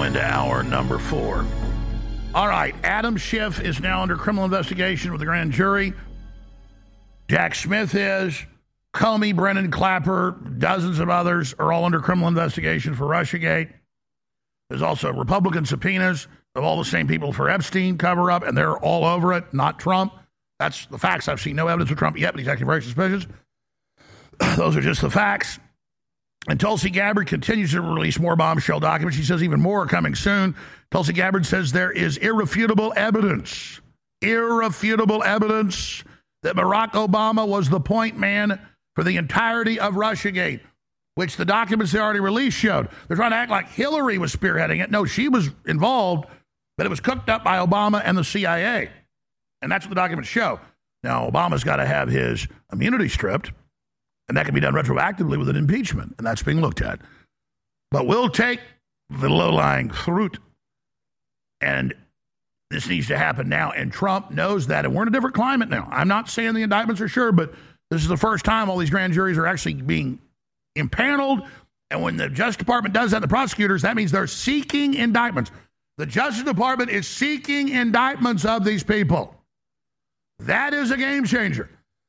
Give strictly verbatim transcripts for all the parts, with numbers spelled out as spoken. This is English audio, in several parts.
into hour number four. All right, Adam Schiff is now under criminal investigation with the grand jury. Jack Smith is. Comey, Brennan Clapper, dozens of others are all under criminal investigation for Russiagate. There's also Republican subpoenas of all the same people for Epstein cover-up, and they're all over it, not Trump. That's the facts. I've seen no evidence of Trump yet, but he's acting very suspicious. Those are just the facts. And Tulsi Gabbard continues to release more bombshell documents. She says even more are coming soon. Tulsi Gabbard says there is irrefutable evidence, irrefutable evidence that Barack Obama was the point man for the entirety of Russiagate, which the documents they already released showed. They're trying to act like Hillary was spearheading it. No, she was involved, but it was cooked up by Obama and the C I A. And that's what the documents show. Now, Obama's got to have his immunity stripped, and that can be done retroactively with an impeachment, and that's being looked at. But we'll take the low-lying fruit, and this needs to happen now, and Trump knows that, and we're in a different climate now. I'm not saying the indictments are sure, but this is the first time all these grand juries are actually being impaneled, and when the Justice Department does that, the prosecutors, that means they're seeking indictments. The Justice Department is seeking indictments of these people. That is a game changer.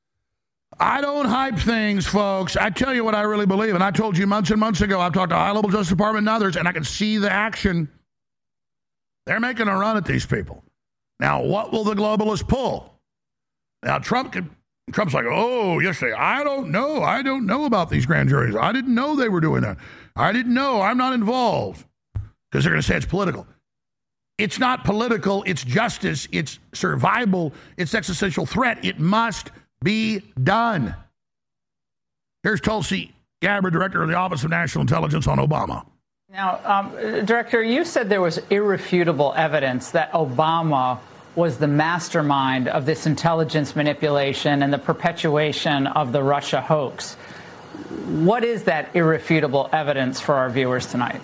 I don't hype things, folks. I tell you what I really believe, and I told you months and months ago, I've talked to high-level Justice Department and others, and I can see the action. They're making a run at these people. Now, what will the globalists pull? Now, Trump could, Trump's like, oh, yesterday, I don't know. I don't know about these grand juries. I didn't know they were doing that. I didn't know. I'm not involved. Because they're going to say it's political. It's not political. It's justice. It's survival. It's existential threat. It must be done. Here's Tulsi Gabbard, director of the Office of National Intelligence, on Obama. Now, um, Director, you said there was irrefutable evidence that Obama was the mastermind of this intelligence manipulation and the perpetuation of the Russia hoax. What is that irrefutable evidence for our viewers tonight?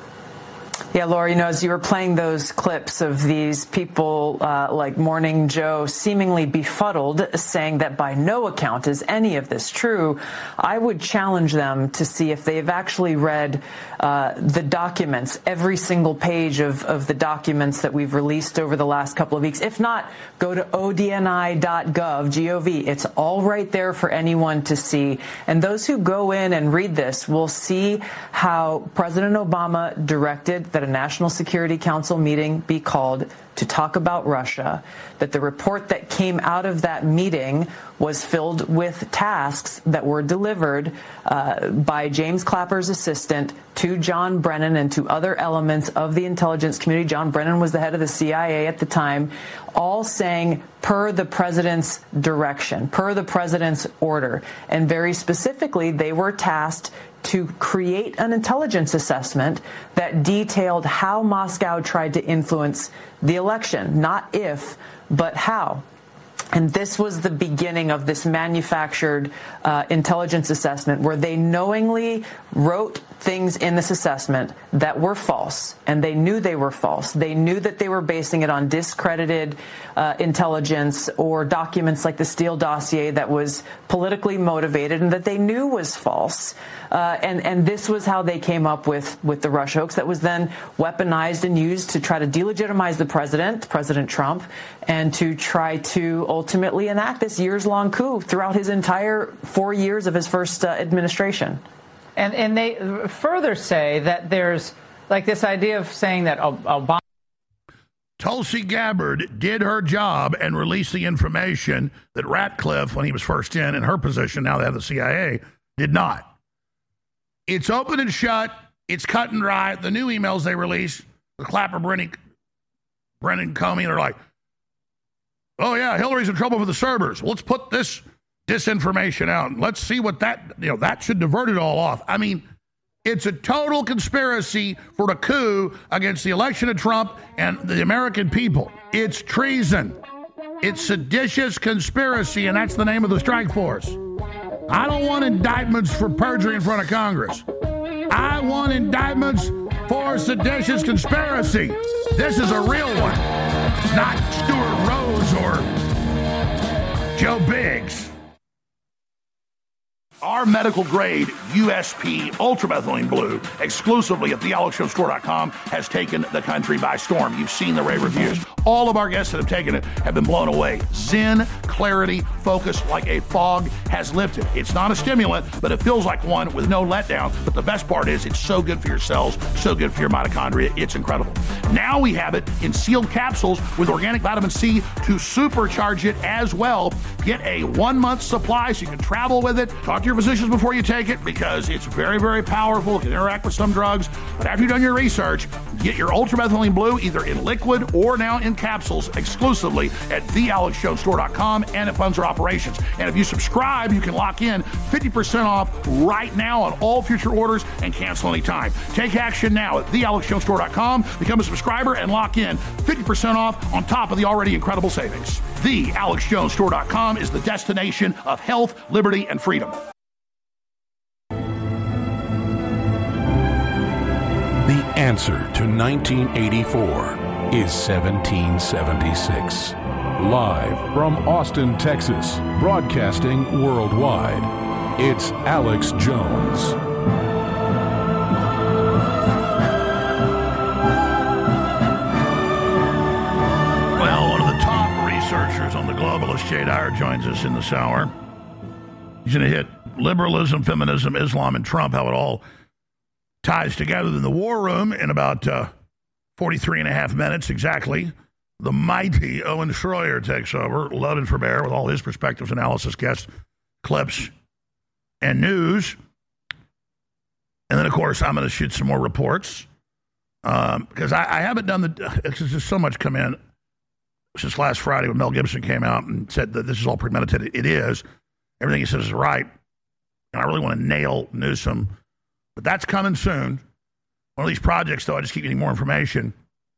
Yeah, Laura, you know, as you were playing those clips of these people uh, like Morning Joe seemingly befuddled, saying that by no account is any of this true, I would challenge them to see if they've actually read uh, the documents, every single page of, of the documents that we've released over the last couple of weeks. If not, go to O D N I dot gov, G O V. It's all right there for anyone to see. And those who go in and read this will see how President Obama directed that a National Security Council meeting be called to talk about Russia, that the report that came out of that meeting was filled with tasks that were delivered uh, by James Clapper's assistant to John Brennan and to other elements of the intelligence community. John Brennan was the head of the C I A at the time, all saying per the president's direction, per the president's order. And very specifically, they were tasked to create an intelligence assessment that detailed how Moscow tried to influence the election, not if, but how. And this was the beginning of this manufactured uh, intelligence assessment where they knowingly wrote things in this assessment that were false, and they knew they were false. They knew that they were basing it on discredited uh, intelligence or documents like the Steele dossier that was politically motivated and that they knew was false. Uh, and, and this was how they came up with, with the Russia hoax that was then weaponized and used to try to delegitimize the president, President Trump, and to try to ultimately enact this years-long coup throughout his entire four years of his first uh, administration. And, and they further say that there's like this idea of saying that Obama. Tulsi Gabbard did her job and released the information that Ratcliffe, when he was first in, in her position, now they have the C I A, did not. It's open and shut. It's cut and dry. The new emails they release, the Clapper, Brennan, Brennan Comey, they're like, oh, yeah, Hillary's in trouble for the servers. Let's put this disinformation out. Let's see what that, you know, that should divert it all off. I mean, it's a total conspiracy for a coup against the election of Trump and the American people. It's treason. It's seditious conspiracy, and that's the name of the strike force. I don't want indictments for perjury in front of Congress. I want indictments for seditious conspiracy. This is a real one, not Stuart Rose or Joe Biggs. Our medical grade U S P ultramethylene blue, exclusively at the alex jones store dot com, has taken the country by storm. You've seen the rave reviews. All of our guests that have taken it have been blown away. Zen, clarity, focus like a fog has lifted. It's not a stimulant, but it feels like one with no letdown. But the best part is it's so good for your cells, so good for your mitochondria. It's incredible. Now we have it in sealed capsules with organic vitamin C to supercharge it as well. Get a one-month supply so you can travel with it. Talk to your physicians before you take it because it's very, very powerful. It can interact with some drugs. But after you've done your research, get your ultramethylene blue either in liquid or now in capsules exclusively at the alex jones store dot com, and it funds our operations. And if you subscribe, you can lock in fifty percent off right now on all future orders and cancel anytime. Take action now at the alex jones store dot com. Become a subscriber and lock in fifty percent off on top of the already incredible savings. the alex jones store dot com is the destination of health, liberty, and freedom. The answer to nineteen eighty-four is seventeen seventy-six. Live from Austin, Texas, broadcasting worldwide, it's Alex Jones. Well, one of the top researchers on the globalist, Jay Dyer, joins us in this hour. He's going to hit liberalism, feminism, Islam, and Trump, how it all ties together in the war room in about uh, forty-three and a half minutes exactly. The mighty Owen Schroyer takes over, loaded for bear with all his perspectives, analysis, guests, clips, and news. And then, of course, I'm going to shoot some more reports um, because I, I haven't done the – it's just so much come in since last Friday when Mel Gibson came out and said that this is all premeditated. It is. Everything he says is right. And I really want to nail Newsom. But that's coming soon. One of these projects, though, I just keep getting more information.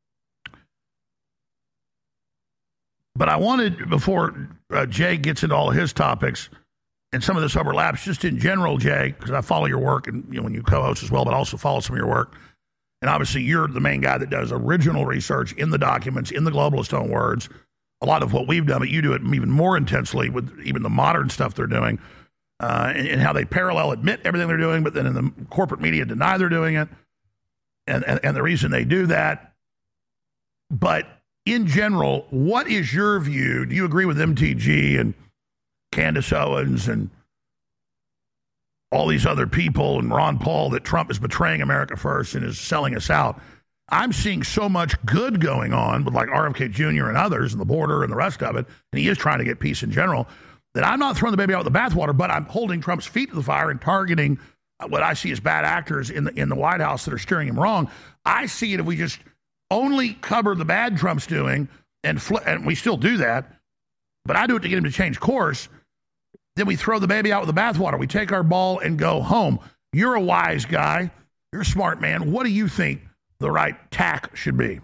But I wanted, before uh, Jay gets into all of his topics, and some of this overlaps, just in general, Jay, because I follow your work, and you know, when you co-host as well, but also follow some of your work. And obviously, you're the main guy that does original research in the documents, in the globalist own words. A lot of what we've done, but you do it even more intensely with even the modern stuff they're doing. Uh, and, and how they parallel admit everything they're doing, but then in the corporate media deny they're doing it, and, and, and the reason they do that. But in general, what is your view? Do you agree with M T G and Candace Owens and all these other people and Ron Paul that Trump is betraying America first and is selling us out? I'm seeing so much good going on with like R F K Junior and others and the border and the rest of it, and he is trying to get peace in general, that I'm not throwing the baby out with the bathwater, but I'm holding Trump's feet to the fire and targeting what I see as bad actors in the in the White House that are steering him wrong. I see it if we just only cover the bad Trump's doing, and fl- and we still do that, but I do it to get him to change course, then we throw the baby out with the bathwater. We take our ball and go home. You're a wise guy. You're a smart man. What do you think the right tack should be?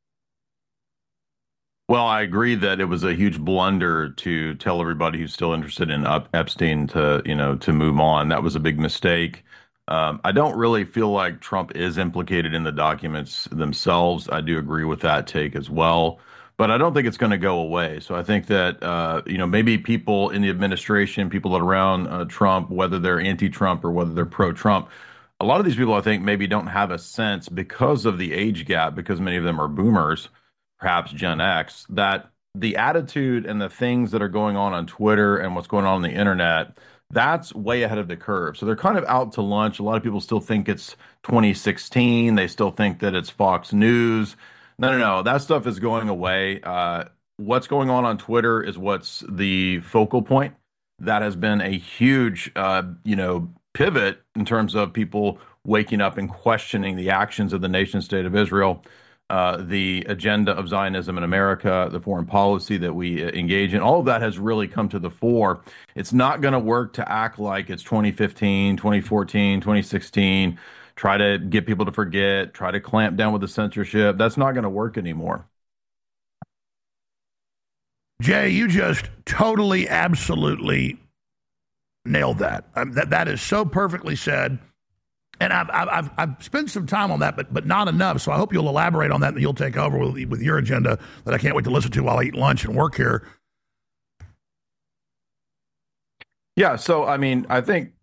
Well, I agree that it was a huge blunder to tell everybody who's still interested in Epstein to, you know, to move on. That was a big mistake. Um, I don't really feel like Trump is implicated in the documents themselves. I do agree with that take as well, but I don't think it's going to go away. So I think that, uh, you know, maybe people in the administration, people that are around uh, Trump, whether they're anti-Trump or whether they're pro-Trump, a lot of these people, I think, maybe don't have a sense because of the age gap, because many of them are boomers, perhaps Gen X, that the attitude and the things that are going on on Twitter and what's going on on the internet, that's way ahead of the curve. So they're kind of out to lunch. A lot of people still think it's twenty sixteen. They still think that it's Fox News. No, no, no. That stuff is going away. Uh, what's going on on Twitter is what's the focal point. That has been a huge, uh, you know, pivot in terms of people waking up and questioning the actions of the nation state of Israel. Uh, the agenda of Zionism in America, the foreign policy that we uh, engage in, all of that has really come to the fore. It's not going to work to act like it's twenty fifteen, twenty fourteen, twenty sixteen, try to get people to forget, try to clamp down with the censorship. That's not going to work anymore. Jay, you just totally, absolutely nailed that. Um, that that is so perfectly said. And I've, I've I've spent some time on that, but but not enough. So I hope you'll elaborate on that and you'll take over with, with your agenda that I can't wait to listen to while I eat lunch and work here. Yeah, so I mean, I think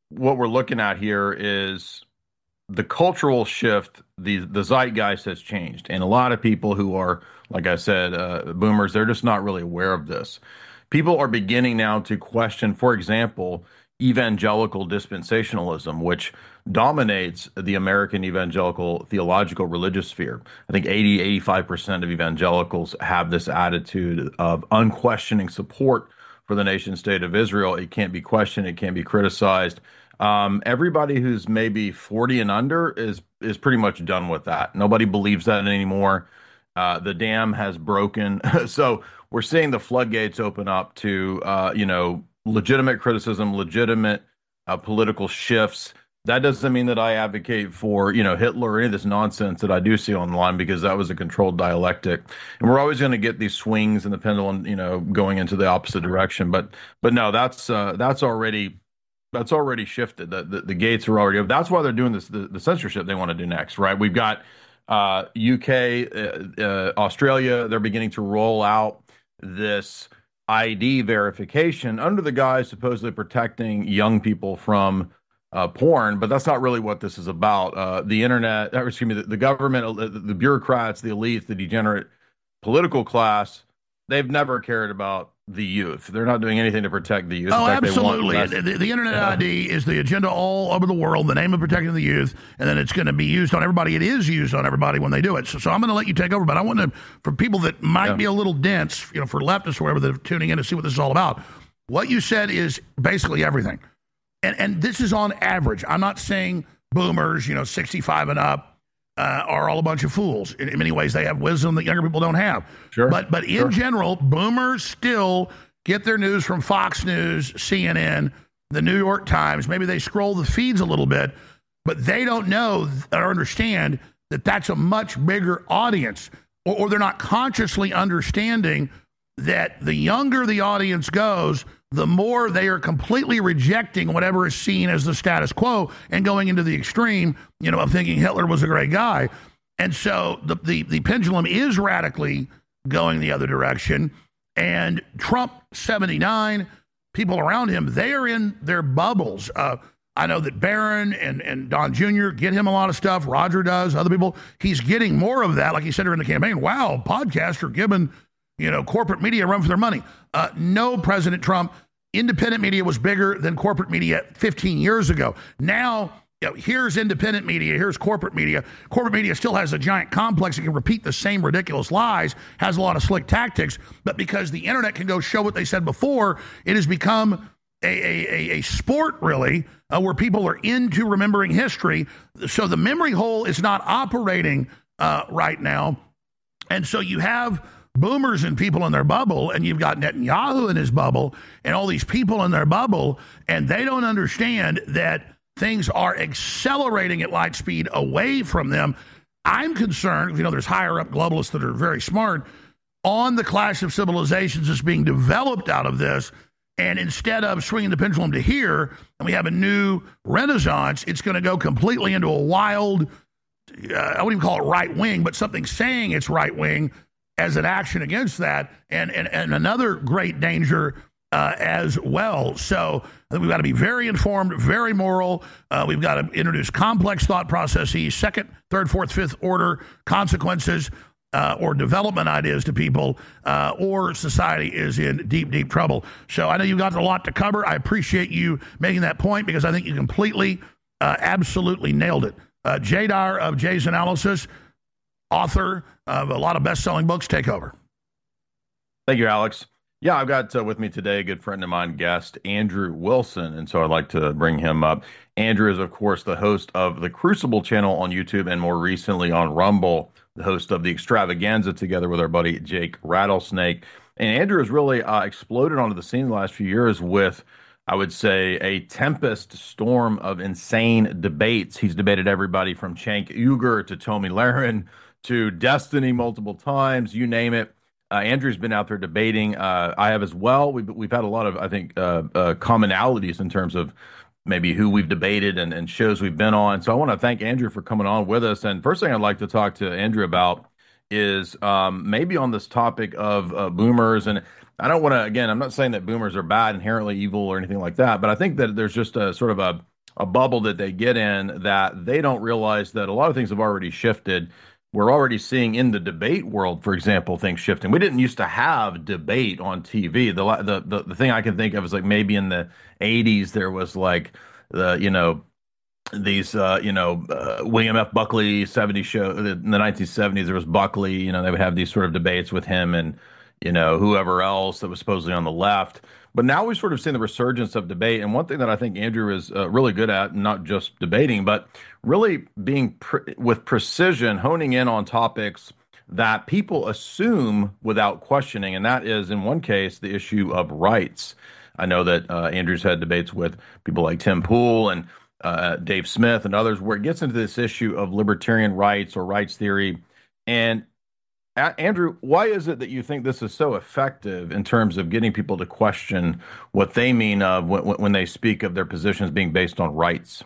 what we're looking at here is the cultural shift. The the zeitgeist has changed, and a lot of people who are, like I said, uh, boomers, they're just not really aware of this. People are beginning now to question, for example, evangelical dispensationalism, which dominates the American evangelical theological religious sphere. I think eighty, eighty-five percent of evangelicals have this attitude of unquestioning support for the nation state of Israel. It can't be questioned. It can't be criticized. Um, everybody who's maybe forty and under is is pretty much done with that. Nobody believes that anymore. Uh, the dam has broken. So we're seeing the floodgates open up to, uh, you know, legitimate criticism, legitimate uh, political shifts. That doesn't mean that I advocate for, you know, Hitler or any of this nonsense that I do see online, because that was a controlled dialectic. And we're always going to get these swings in the pendulum, you know, going into the opposite direction. But but no, that's uh, that's already that's already shifted. The, the the gates are already. That's why they're doing this. The, the censorship they want to do next, right? We've got uh, U K, uh, uh, Australia. They're beginning to roll out this I D verification under the guise supposedly protecting young people from uh, porn, but that's not really what this is about. Uh, the internet, or excuse me, the, the government, the, the bureaucrats, the elites, the degenerate political class, they've never cared about the youth. They're not doing anything to protect the youth. Oh, In fact, absolutely. They want less, the, the Internet uh, I D is the agenda all over the world, the name of protecting the youth, and then it's going to be used on everybody. It is used on everybody when they do it. So, so I'm going to let you take over, but I want to, for people that might yeah. be a little dense, you know, for leftists or whatever that are tuning in to see what this is all about, what you said is basically everything. And, and this is on average. I'm not saying boomers, you know, sixty-five and up, Uh, are all a bunch of fools. In, in many ways, they have wisdom that younger people don't have. Sure. But but in Sure. general, boomers still get their news from Fox News, C N N, the New York Times. Maybe they scroll the feeds a little bit, but they don't know or understand that that's a much bigger audience, or, or they're not consciously understanding that the younger the audience goes, the more they are completely rejecting whatever is seen as the status quo and going into the extreme, you know, of thinking Hitler was a great guy. And so the, the, the pendulum is radically going the other direction. And Trump, seventy-nine, people around him, they are in their bubbles. Uh, I know that Barron and, and Don Junior get him a lot of stuff. Roger does, other people. He's getting more of that, like he said during the campaign. Wow, podcasts are giving, you know, corporate media a run for their money. Uh, no, President Trump, independent media was bigger than corporate media fifteen years ago. Now, you know, here's independent media, here's corporate media. Corporate media still has a giant complex that can repeat the same ridiculous lies, has a lot of slick tactics, but because the internet can go show what they said before, it has become a, a, a sport, really, uh, where people are into remembering history. So the memory hole is not operating uh, right now. And so you have boomers and people in their bubble, and you've got Netanyahu in his bubble, and all these people in their bubble, and they don't understand that things are accelerating at light speed away from them. I'm concerned, you know, there's higher up globalists that are very smart, on the clash of civilizations that's being developed out of this. And instead of swinging the pendulum to here, and we have a new renaissance, it's going to go completely into a wild, uh, I wouldn't even call it right wing, but something saying it's right wing as an action against that. And, and, and another great danger uh, as well. So I think we've got to be very informed, very moral. Uh, we've got to introduce complex thought processes, second, third, fourth, fifth order consequences, Uh, or development ideas to people, uh, or society is in deep, deep trouble. So I know you've got a lot to cover. I appreciate you making that point, because I think you completely, uh, absolutely nailed it. Uh, Jay Dyer of Jay's Analysis, author of a lot of best-selling books, take over. Thank you, Alex. Yeah, I've got uh, with me today a good friend of mine, guest Andrew Wilson, and so I'd like to bring him up. Andrew is, of course, the host of the Crucible channel on YouTube, and more recently on Rumble, the host of the Extravaganza, together with our buddy Jake Rattlesnake. And Andrew has really uh, exploded onto the scene the last few years with, I would say, a tempest storm of insane debates. He's debated everybody from Cenk Uygur to Tomi Lahren to Destiny multiple times, you name it. Uh, Andrew's been out there debating. Uh, I have as well. We've we've had a lot of, I think, uh, uh, commonalities in terms of maybe who we've debated and, and shows we've been on. So I want to thank Andrew for coming on with us. And first thing I'd like to talk to Andrew about is um, maybe on this topic of uh, boomers. And I don't want to, again, I'm not saying that boomers are bad, inherently evil or anything like that, but I think that there's just a sort of a, a bubble that they get in that they don't realize that a lot of things have already shifted. We're already seeing in the debate world, for example, things shifting. We didn't used to have debate on T V. The the the, the thing I can think of is like maybe in the eighties there was like the you know these uh, you know uh, William F. Buckley seventies show in the nineteen seventies. There was Buckley. You know they would have these sort of debates with him and you know whoever else that was supposedly on the left. But now we've sort of seen the resurgence of debate. And one thing that I think Andrew is uh, really good at, not just debating, but really being pre- with precision, honing in on topics that people assume without questioning. And that is, in one case, the issue of rights. I know that uh, Andrew's had debates with people like Tim Pool and uh, Dave Smith and others where it gets into this issue of libertarian rights or rights theory. And Andrew, why is it that you think this is so effective in terms of getting people to question what they mean of when, when they speak of their positions being based on rights?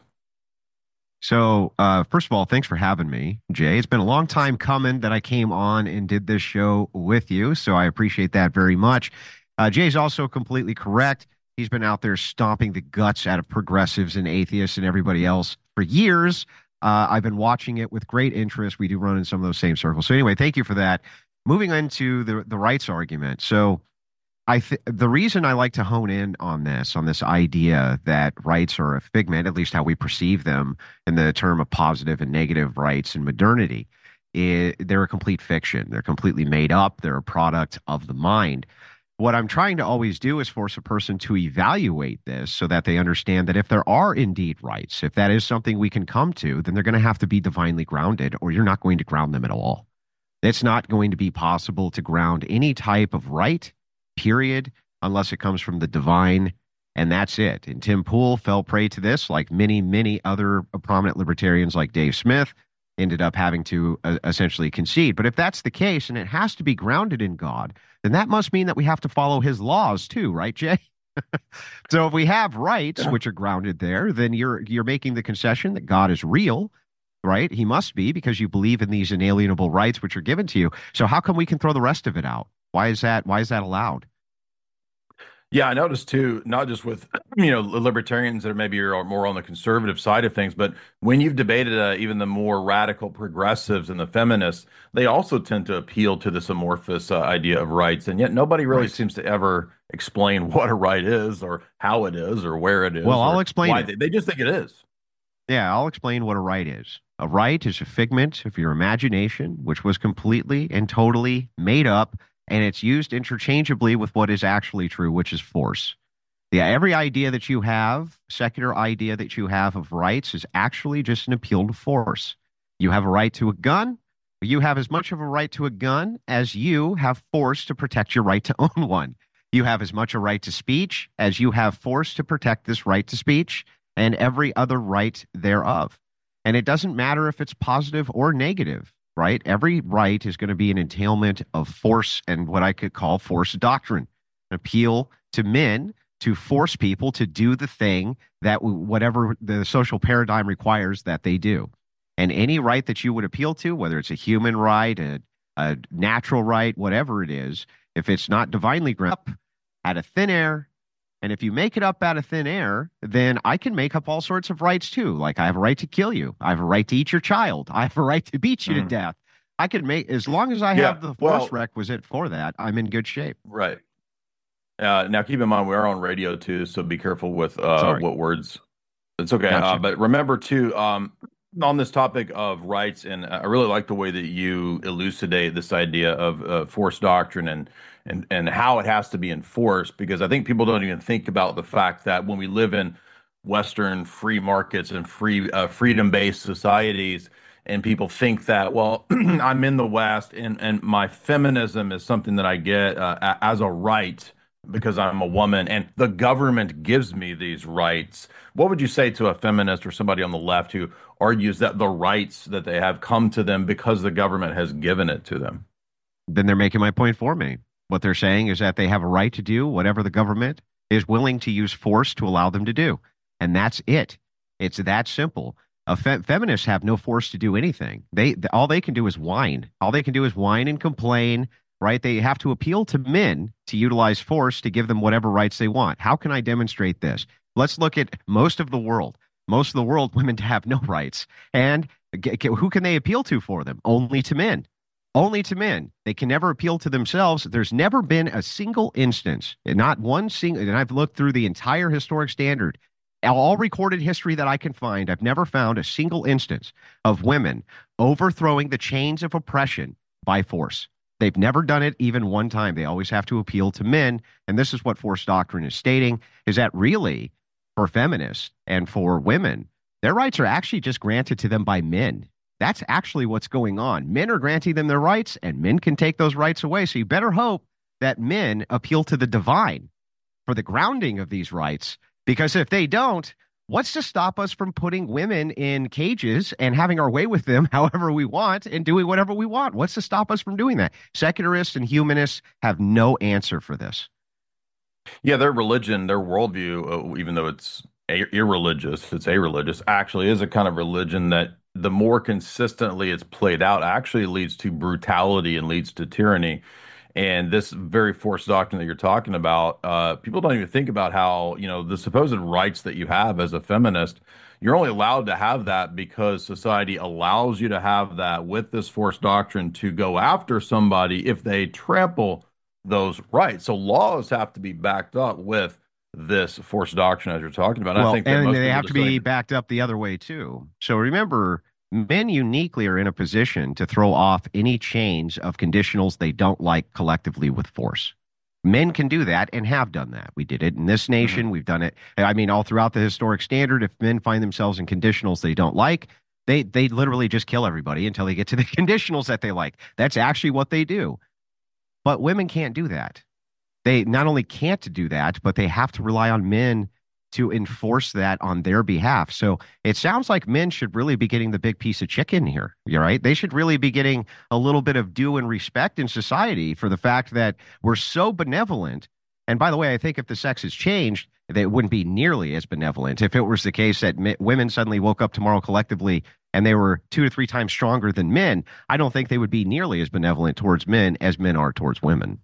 So, uh, first of all, thanks for having me, Jay. It's been a long time coming that I came on and did this show with you, so I appreciate that very much. Uh, Jay's also completely correct. He's been out there stomping the guts out of progressives and atheists and everybody else for years. Uh, I've been watching it with great interest. We do run in some of those same circles. So anyway, thank you for that. Moving into the the rights argument. So I th- the reason I like to hone in on this, on this idea that rights are a figment, at least how we perceive them in the term of positive and negative rights in modernity, is they're a complete fiction. They're completely made up. They're a product of the mind. What I'm trying to always do is force a person to evaluate this so that they understand that if there are indeed rights, if that is something we can come to, then they're going to have to be divinely grounded, or you're not going to ground them at all. It's not going to be possible to ground any type of right, period, unless it comes from the divine, and that's it. And Tim Pool fell prey to this, like many, many other prominent libertarians like Dave Smith, ended up having to uh, essentially concede. But if that's the case, and it has to be grounded in God, then that must mean that we have to follow his laws too, right, Jay? So if we have rights which are grounded there, then you're you're making the concession that God is real, right? He must be, because you believe in these inalienable rights which are given to you. So how come we can throw the rest of it out? Why is that? Why is that allowed? Yeah, I noticed too, not just with, you know, libertarians that are maybe are more on the conservative side of things, but when you've debated uh, even the more radical progressives and the feminists, they also tend to appeal to this amorphous uh, idea of rights. And yet nobody really right. seems to ever explain what a right is or how it is or where it is. Well, I'll explain it. They, they just think it is. Yeah, I'll explain what a right is. A right is a figment of your imagination, which was completely and totally made up, and it's used interchangeably with what is actually true, which is force. Yeah, every idea that you have, secular idea that you have of rights, is actually just an appeal to force. You have a right to a gun. You have as much of a right to a gun as you have force to protect your right to own one. You have as much a right to speech as you have force to protect this right to speech and every other right thereof. And it doesn't matter if it's positive or negative. Right? Every right is going to be an entailment of force and what I could call force doctrine, an appeal to men to force people to do the thing that whatever the social paradigm requires that they do. And any right that you would appeal to, whether it's a human right, a, a natural right, whatever it is, if it's not divinely grounded up out of thin air, and if you make it up out of thin air, then I can make up all sorts of rights too. Like I have a right to kill you. I have a right to eat your child. I have a right to beat you mm. to death. I could make, as long as I yeah, have the force well, requisite for that, I'm in good shape. Right. Uh, now, keep in mind, we are on radio too, so be careful with uh, what words. It's okay. Gotcha. Uh, but remember too, um, on this topic of rights, and I really like the way that you elucidate this idea of uh, force doctrine and and and how it has to be enforced, because I think people don't even think about the fact that when we live in Western free markets and free uh, freedom-based societies, and people think that, well, I'm in the West and, and my feminism is something that I get uh, as a right because I'm a woman and the government gives me these rights. What would you say to a feminist or somebody on the left who argues that the rights that they have come to them because the government has given it to them? Then they're making my point for me. What they're saying is that they have a right to do whatever the government is willing to use force to allow them to do. And that's it. It's that simple. Uh, fe- feminists have no force to do anything. They all they can do is whine. All they can do is whine and complain, right? They have to appeal to men to utilize force to give them whatever rights they want. How can I demonstrate this? Let's look at most of the world. most of the world women to have no rights. And who can they appeal to for them? Only to men. Only to men. They can never appeal to themselves. There's never been a single instance, not one single, and I've looked through the entire historic standard, all recorded history that I can find. I've never found a single instance of women overthrowing the chains of oppression by force. They've never done it even one time. They always have to appeal to men. And this is what force doctrine is stating, is that really for feminists and for women, their rights are actually just granted to them by men. That's actually what's going on. Men are granting them their rights, and men can take those rights away. So you better hope that men appeal to the divine for the grounding of these rights, because if they don't, what's to stop us from putting women in cages and having our way with them however we want and doing whatever we want? What's to stop us from doing that? Secularists and humanists have no answer for this. Yeah, their religion, their worldview, uh, even though it's a- irreligious, it's a-religious, actually is a kind of religion that the more consistently it's played out actually leads to brutality and leads to tyranny. And this very forced doctrine that you're talking about, uh, people don't even think about how, you know, the supposed rights that you have as a feminist, you're only allowed to have that because society allows you to have that with this forced doctrine to go after somebody if they trample those rights. So laws have to be backed up with this forced doctrine as you're talking about. Well, I think that and most they people have to just be don't even- backed up the other way too. So remember, men uniquely are in a position to throw off any chains of conditionals they don't like collectively with force. Men can do that and have done that. We did it in this nation. Mm-hmm. We've done it. I mean, all throughout the historic standard, if men find themselves in conditionals they don't like, they they literally just kill everybody until they get to the conditionals that they like. That's actually what they do. But women can't do that. They not only can't do that, but they have to rely on men to enforce that on their behalf. So it sounds like men should really be getting the big piece of chicken here. You're right. They should really be getting a little bit of due and respect in society for the fact that we're so benevolent. And by the way, I think if the sex has changed, they wouldn't be nearly as benevolent. If it was the case that mi- women suddenly woke up tomorrow collectively and they were two to three times stronger than men, I don't think they would be nearly as benevolent towards men as men are towards women.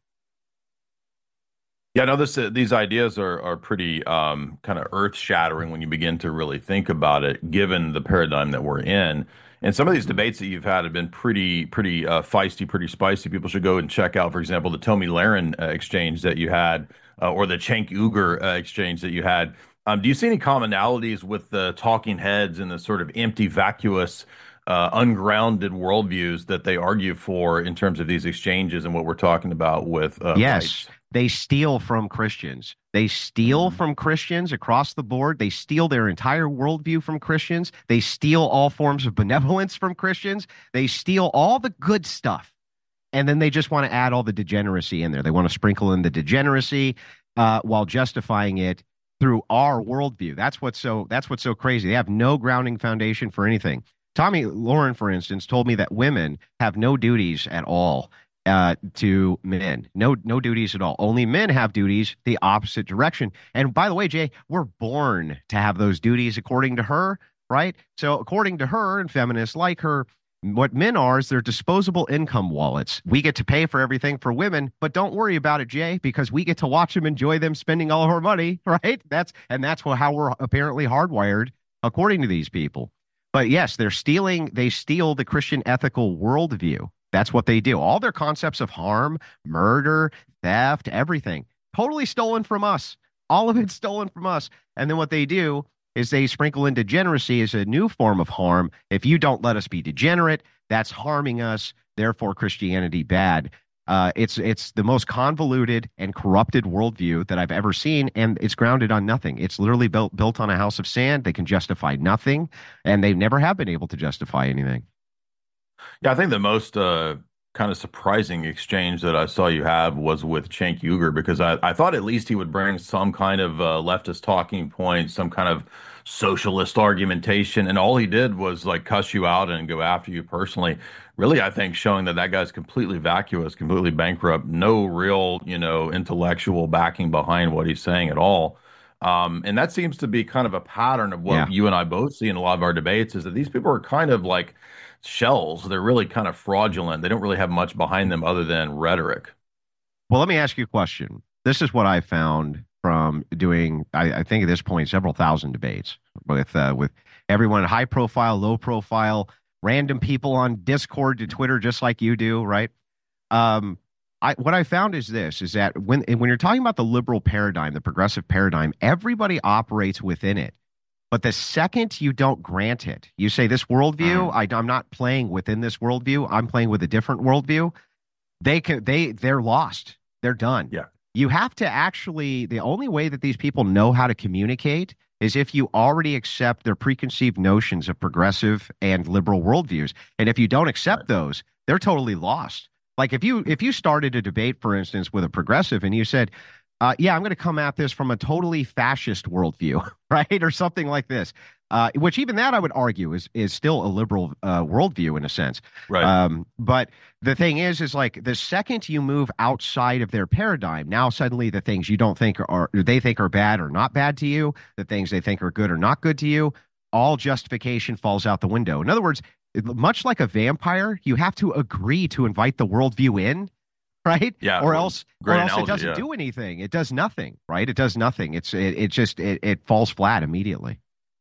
Yeah, no, this uh, these ideas are are pretty um, kind of earth shattering when you begin to really think about it, given the paradigm that we're in. And some of these debates that you've had have been pretty pretty uh, feisty, pretty spicy. People should go and check out, for example, the Tomi Lahren uh, exchange that you had, uh, or the Cenk Uygur uh, exchange that you had. Um, do you see any commonalities with the talking heads and the sort of empty, vacuous, uh, ungrounded worldviews that they argue for in terms of these exchanges and what we're talking about with uh, yes. rights? They steal from Christians. They steal mm-hmm. from Christians across the board. They steal their entire worldview from Christians. They steal all forms of benevolence from Christians. They steal all the good stuff. And then they just want to add all the degeneracy in there. They want to sprinkle in the degeneracy uh, while justifying it through our worldview. That's what's so that's what's so crazy. They have no grounding foundation for anything. Tomi Lahren, for instance, told me that women have no duties at all Uh, to men. No, no duties at all. Only men have duties the opposite direction. And by the way, Jay, we're born to have those duties according to her, right? So according to her and feminists like her, what men are is they're disposable income wallets. We get to pay for everything for women, but don't worry about it, Jay, because we get to watch them enjoy them spending all of our money, right? That's and that's how we're apparently hardwired according to these people. But yes, they're stealing, they steal the Christian ethical worldview. That's what they do. All their concepts of harm, murder, theft, everything, totally stolen from us. All of it stolen from us. And then what they do is they sprinkle in degeneracy as a new form of harm. If you don't let us be degenerate, that's harming us. Therefore, Christianity bad. Uh, it's it's the most convoluted and corrupted worldview that I've ever seen, and it's grounded on nothing. It's literally built built on a house of sand. They can justify nothing, and they never have been able to justify anything. Yeah, I think the most uh, kind of surprising exchange that I saw you have was with Cenk Uygur, because I, I thought at least he would bring some kind of uh, leftist talking point, some kind of socialist argumentation, and all he did was like cuss you out and go after you personally. Really, I think showing that that guy's completely vacuous, completely bankrupt, no real, you know, intellectual backing behind what he's saying at all. Um, and that seems to be kind of a pattern of what Yeah. you and I both see in a lot of our debates, is that these people are kind of like shells. They're really kind of fraudulent. They don't really have much behind them other than rhetoric. Well, let me ask you a question. This is what I found from doing, I, I think at this point, several thousand debates with uh, with everyone, high profile, low profile, random people on Discord to Twitter, just like you do, right? Um, I, what I found is this, is that when when you're talking about the liberal paradigm, the progressive paradigm, everybody operates within it. But the second you don't grant it, you say this worldview, I, I'm not playing within this worldview, I'm playing with a different worldview, they can, they, they're lost. They're done. Yeah. You have to actually, the only way that these people know how to communicate is if you already accept their preconceived notions of progressive and liberal worldviews. And if you don't accept right. those, they're totally lost. Like if you if you started a debate, for instance, with a progressive and you said, uh, yeah, I'm going to come at this from a totally fascist worldview, right? Or something like this, uh, which even that I would argue is is still a liberal uh, worldview in a sense. Right. Um, but the thing is, is like the second you move outside of their paradigm, now suddenly the things you don't think are, are they think are bad or not bad to you, the things they think are good or not good to you, all justification falls out the window. In other words, much like a vampire, you have to agree to invite the worldview in, right? Yeah. Or else, or else analogy, it doesn't yeah. do anything. It does nothing, right? It does nothing. It's it, it just it, it falls flat immediately.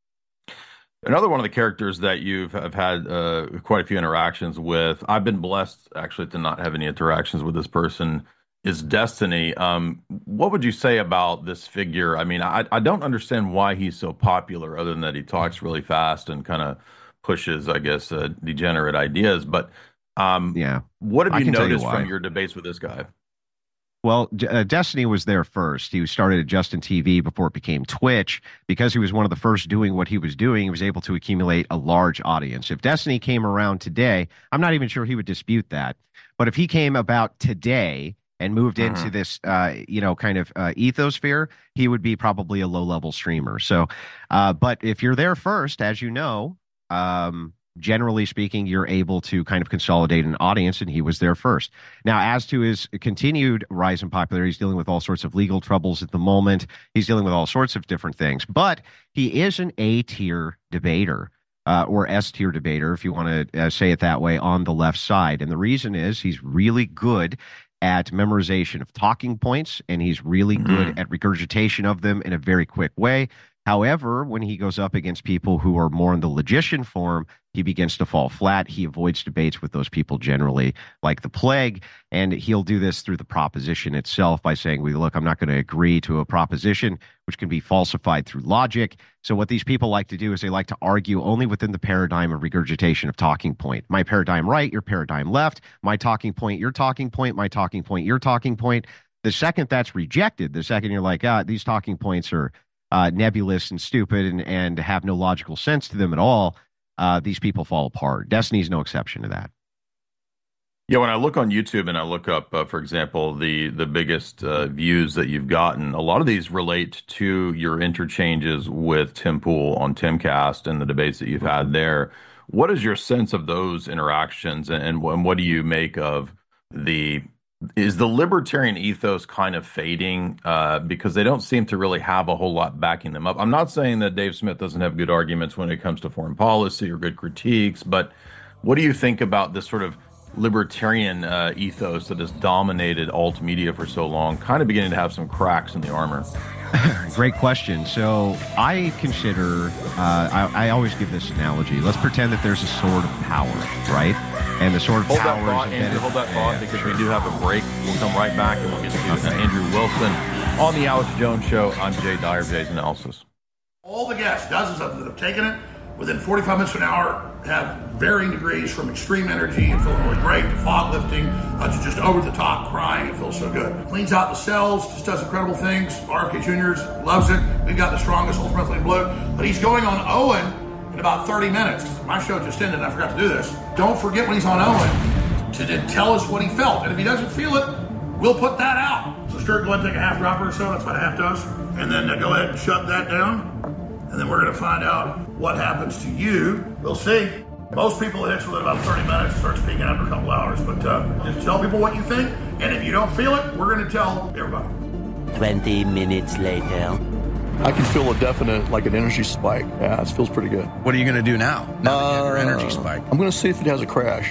Another one of the characters that you've have had uh, quite a few interactions with, I've been blessed actually to not have any interactions with this person, is Destiny. Um, what would you say about this figure? I mean, I, I don't understand why he's so popular other than that he talks really fast and kind of pushes, I guess, uh, degenerate ideas. But um, yeah, what have I you can tell you noticed why. from your debates with this guy? Well, uh, Destiny was there first. He started at Justin T V before it became Twitch. Because he was one of the first doing what he was doing, he was able to accumulate a large audience. If Destiny came around today, I'm not even sure he would dispute that. But if he came about today and moved mm-hmm. into this, uh, you know, kind of uh, ethosphere, he would be probably a low-level streamer. So, uh, but if you're there first, as you know, um, generally speaking, you're able to kind of consolidate an audience, and he was there first. Now, as to his continued rise in popularity, he's dealing with all sorts of legal troubles at the moment. He's dealing with all sorts of different things, but he is an A-tier debater. Uh, or S-tier debater, if you want to uh, say it that way, on the left side. And the reason is he's really good at memorization of talking points, and he's really mm-hmm. good at regurgitation of them in a very quick way. However, when he goes up against people who are more in the logician form, he begins to fall flat. He avoids debates with those people generally like the plague, and he'll do this through the proposition itself by saying, "We look, I'm not going to agree to a proposition," which can be falsified through logic. So what these people like to do is they like to argue only within the paradigm of regurgitation of talking point. My paradigm right, your paradigm left. My talking point, your talking point. My talking point, your talking point. The second that's rejected, the second you're like, ah, these talking points are Uh, nebulous and stupid and, and have no logical sense to them at all, uh, these people fall apart. Destiny's no exception to that. Yeah, when I look on YouTube and I look up, uh, for example, the the biggest uh, views that you've gotten, a lot of these relate to your interchanges with Tim Pool on Timcast and the debates that you've had there. What is your sense of those interactions, and, and what do you make of the is the libertarian ethos kind of fading uh, because they don't seem to really have a whole lot backing them up? I'm not saying that Dave Smith doesn't have good arguments when it comes to foreign policy or good critiques, but what do you think about this sort of libertarian uh, ethos that has dominated alt media for so long, kind of beginning to have some cracks in the armor? Great question. So I consider, uh, I, I always give this analogy. Let's pretend that there's a sword of power, right? And the sword of hold power that thought, is Andrew, hold that thought, yeah, because sure. we do have a break. We'll come right back and we'll get to okay. Andrew Wilson on the Alex Jones Show. I'm Jay Dyer, Jay's Analysis. All the guests, dozens of them that have taken it, within forty-five minutes to an hour, have varying degrees from extreme energy and feeling really great to fog lifting uh, to just over the top crying. It feels so good. Cleans out the cells, just does incredible things. R F K Junior's loves it. We've got the strongest Ultra Methylene Blue. But he's going on Owen in about thirty minutes. My show just ended and I forgot to do this. Don't forget when he's on Owen to, to tell us what he felt. And if he doesn't feel it, we'll put that out. So Stuart, go ahead and take a half dropper or so. That's what a half does. And then uh, go ahead and shut that down. And then we're going to find out what happens to you. We'll see. Most people it hits within about thirty minutes, starts peaking after a couple hours. But uh, just tell people what you think. And if you don't feel it, we're going to tell everybody. twenty minutes later. I can feel a definite, like an energy spike. Yeah, it feels pretty good. What are you going to do now? Now that you have your energy spike. I'm going to see if it has a crash.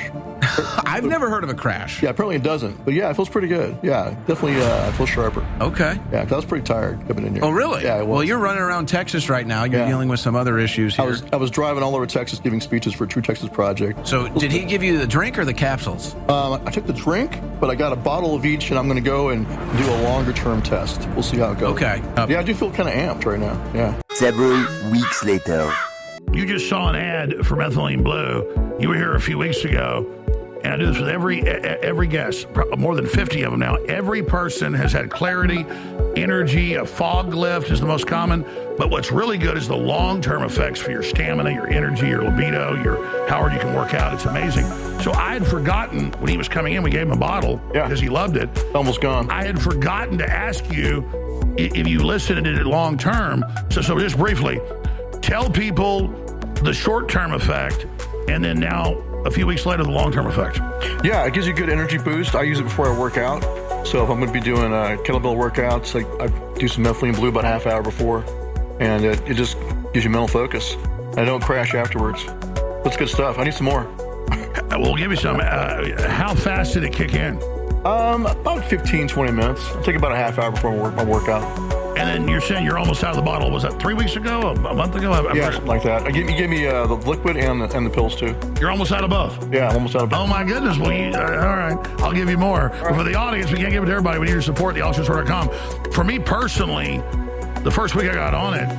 I've never heard of a crash. Yeah, apparently it doesn't. But yeah, it feels pretty good. Yeah, definitely uh, I feel sharper. Okay. Yeah, 'cause I was pretty tired coming in here. Oh, really? Yeah, it was. Well, you're running around Texas right now. You're Yeah. dealing with some other issues here. I was I was driving all over Texas giving speeches for True Texas Project. So did he give you the drink or the capsules? Um, I took the drink, but I got a bottle of each, and I'm going to go and do a longer term test. We'll see how it goes. Okay. Uh, yeah, I do feel kind of amped right now. Yeah. Several weeks later. You just saw an ad for Methylene Blue. You were here a few weeks ago, and I do this with every every guest, more than fifty of them now. Every person has had clarity, energy, a fog lift is the most common. But what's really good is the long-term effects for your stamina, your energy, your libido, your how hard you can work out. It's amazing. So I had forgotten when he was coming in, we gave him a bottle Yeah. because he loved it. Almost gone. I had forgotten to ask you i- if you listened and did it long-term. So, so just briefly, tell people the short-term effect, and then now a few weeks later, the long-term effect. Yeah, it gives you a good energy boost. I use it before I work out. So if I'm going to be doing uh, kettlebell workouts, like I do some Methylene Blue about a half hour before, and it, it just gives you mental focus. I don't crash afterwards. That's good stuff. I need some more. We'll give you some. Uh, how fast did it kick in? Um, about fifteen, twenty minutes. I'll take about a half hour before I work, my workout. And then you're saying you're almost out of the bottle. Was that three weeks ago? A, a month ago? I've Yeah, heard- something like that. I give, you gave me uh, the liquid and the, and the pills too. You're almost out of both. Yeah, I'm almost out of Oh my goodness! Well, you, uh, all right, I'll give you more. But for the audience, we can't give it to everybody. We need your support. the alex jones dot com. For me personally, the first week I got on it,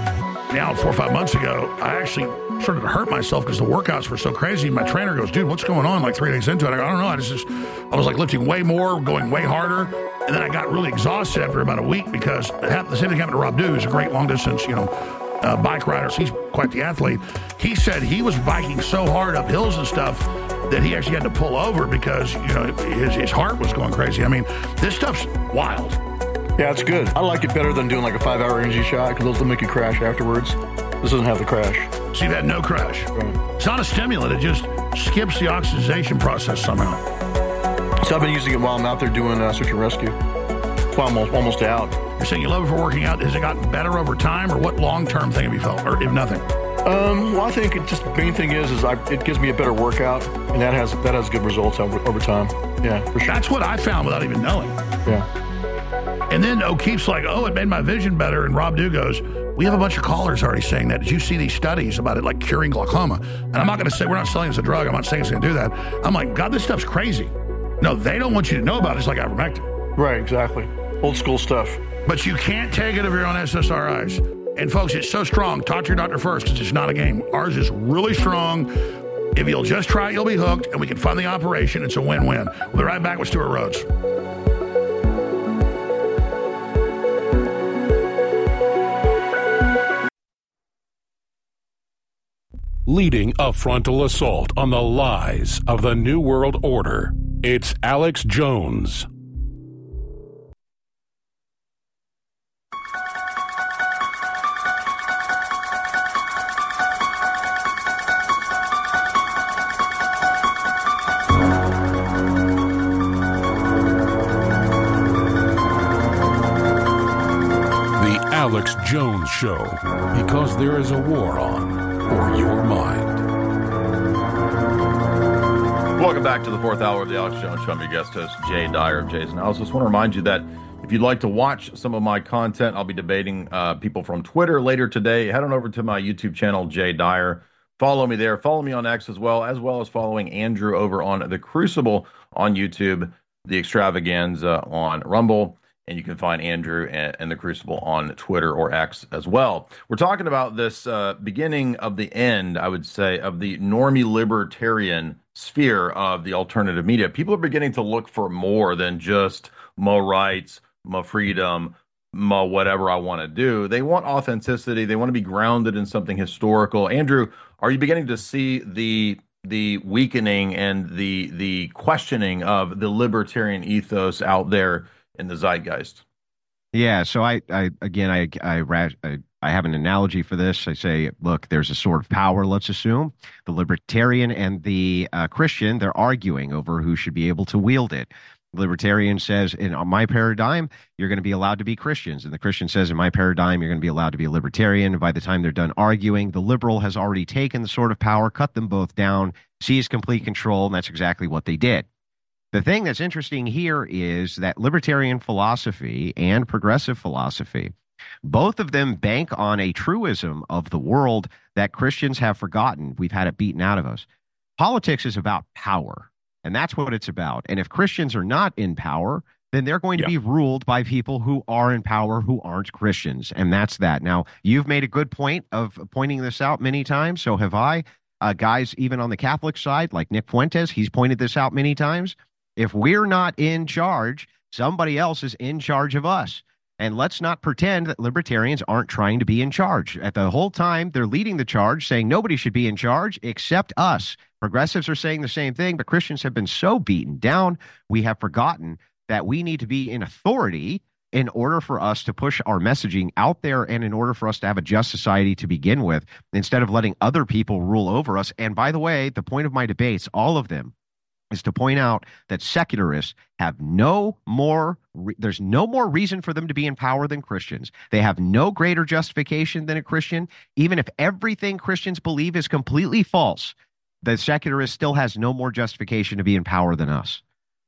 now four or five months ago, I actually started to hurt myself because the workouts were so crazy. My trainer goes, "Dude, what's going on?" Like three days into it, I go, "I don't know. I just, just I was like lifting way more, going way harder, and then I got really exhausted after about a week because it happened, the same thing happened to Rob Dew, who's a great long distance, you know, uh, bike rider. So he's quite the athlete. He said he was biking so hard up hills and stuff that he actually had to pull over because you know his his heart was going crazy. I mean, this stuff's wild. Yeah, it's good. I like it better than doing like a five-hour energy shot because those will make you crash afterwards. This doesn't have the crash. So you've had no crash. Right. It's not a stimulant. It just skips the oxidization process somehow. So I've been using it while I'm out there doing uh, search and rescue. That's why I'm almost, almost out. You're saying you love it for working out. Has it gotten better over time, or what long-term thing have you felt, or if nothing? Um, well, I think it just the main thing is is I, it gives me a better workout, and that has that has good results over, over time. Yeah, for sure. That's what I found without even knowing. Yeah. And then O'Keefe's like, oh, it made my vision better. And Rob Dew goes, we have a bunch of callers already saying that. Did you see these studies about it, like curing glaucoma? And I'm not going to say, we're not selling it as a drug. I'm not saying it's going to do that. I'm like, God, this stuff's crazy. No, they don't want you to know about it. It's like ivermectin. Right, exactly. Old school stuff. But you can't take it if you're on S S R Is. And folks, it's so strong. Talk to your doctor first because it's not a game. Ours is really strong. If you'll just try it, you'll be hooked, and we can fund the operation. It's a win-win. We'll be right back with Stuart Rhodes. Leading a frontal assault on the lies of the New World Order, it's Alex Jones. The Alex Jones Show, because there is a war on for your mind. Welcome back to the fourth hour of the Alex Jones Show. I'm your guest host, Jay Dyer of Jay's Analysis. I just want to remind you that if you'd like to watch some of my content, I'll be debating uh, people from Twitter later today. Head on over to my YouTube channel, Jay Dyer. Follow me there. Follow me on X as well, as well as following Andrew over on The Crucible on YouTube, The Extravaganza on Rumble. And you can find Andrew and, and The Crucible on Twitter or X as well. We're talking about this uh, beginning of the end, I would say, of the normie libertarian sphere of the alternative media. People are beginning to look for more than just my rights, my freedom, my whatever I want to do. They want authenticity. They want to be grounded in something historical. Andrew, are you beginning to see the the weakening and the the questioning of the libertarian ethos out there in the zeitgeist? Yeah. So I, I again, I, I, I, I have an analogy for this. I say, look, there's a sword of power. Let's assume the libertarian and the uh, Christian, they're arguing over who should be able to wield it. The libertarian says, in my paradigm, you're going to be allowed to be Christians. And the Christian says, in my paradigm, you're going to be allowed to be a libertarian. And by the time they're done arguing, the liberal has already taken the sword of power, cut them both down, seized complete control, and that's exactly what they did. The thing that's interesting here is that libertarian philosophy and progressive philosophy, both of them bank on a truism of the world that Christians have forgotten. We've had it beaten out of us. Politics is about power. And that's what it's about. And if Christians are not in power, then they're going to yeah. be ruled by people who are in power who aren't Christians. And that's that. Now, you've made a good point of pointing this out many times. So have I. Uh, guys, even on the Catholic side, like Nick Fuentes, he's pointed this out many times. If we're not in charge, somebody else is in charge of us. And let's not pretend that libertarians aren't trying to be in charge. At the whole time, they're leading the charge, saying nobody should be in charge except us. Progressives are saying the same thing, but Christians have been so beaten down, we have forgotten that we need to be in authority in order for us to push our messaging out there and in order for us to have a just society to begin with, instead of letting other people rule over us. And by the way, the point of my debates, all of them, is to point out that secularists have no more, re- there's no more reason for them to be in power than Christians. They have no greater justification than a Christian. Even if everything Christians believe is completely false, the secularist still has no more justification to be in power than us.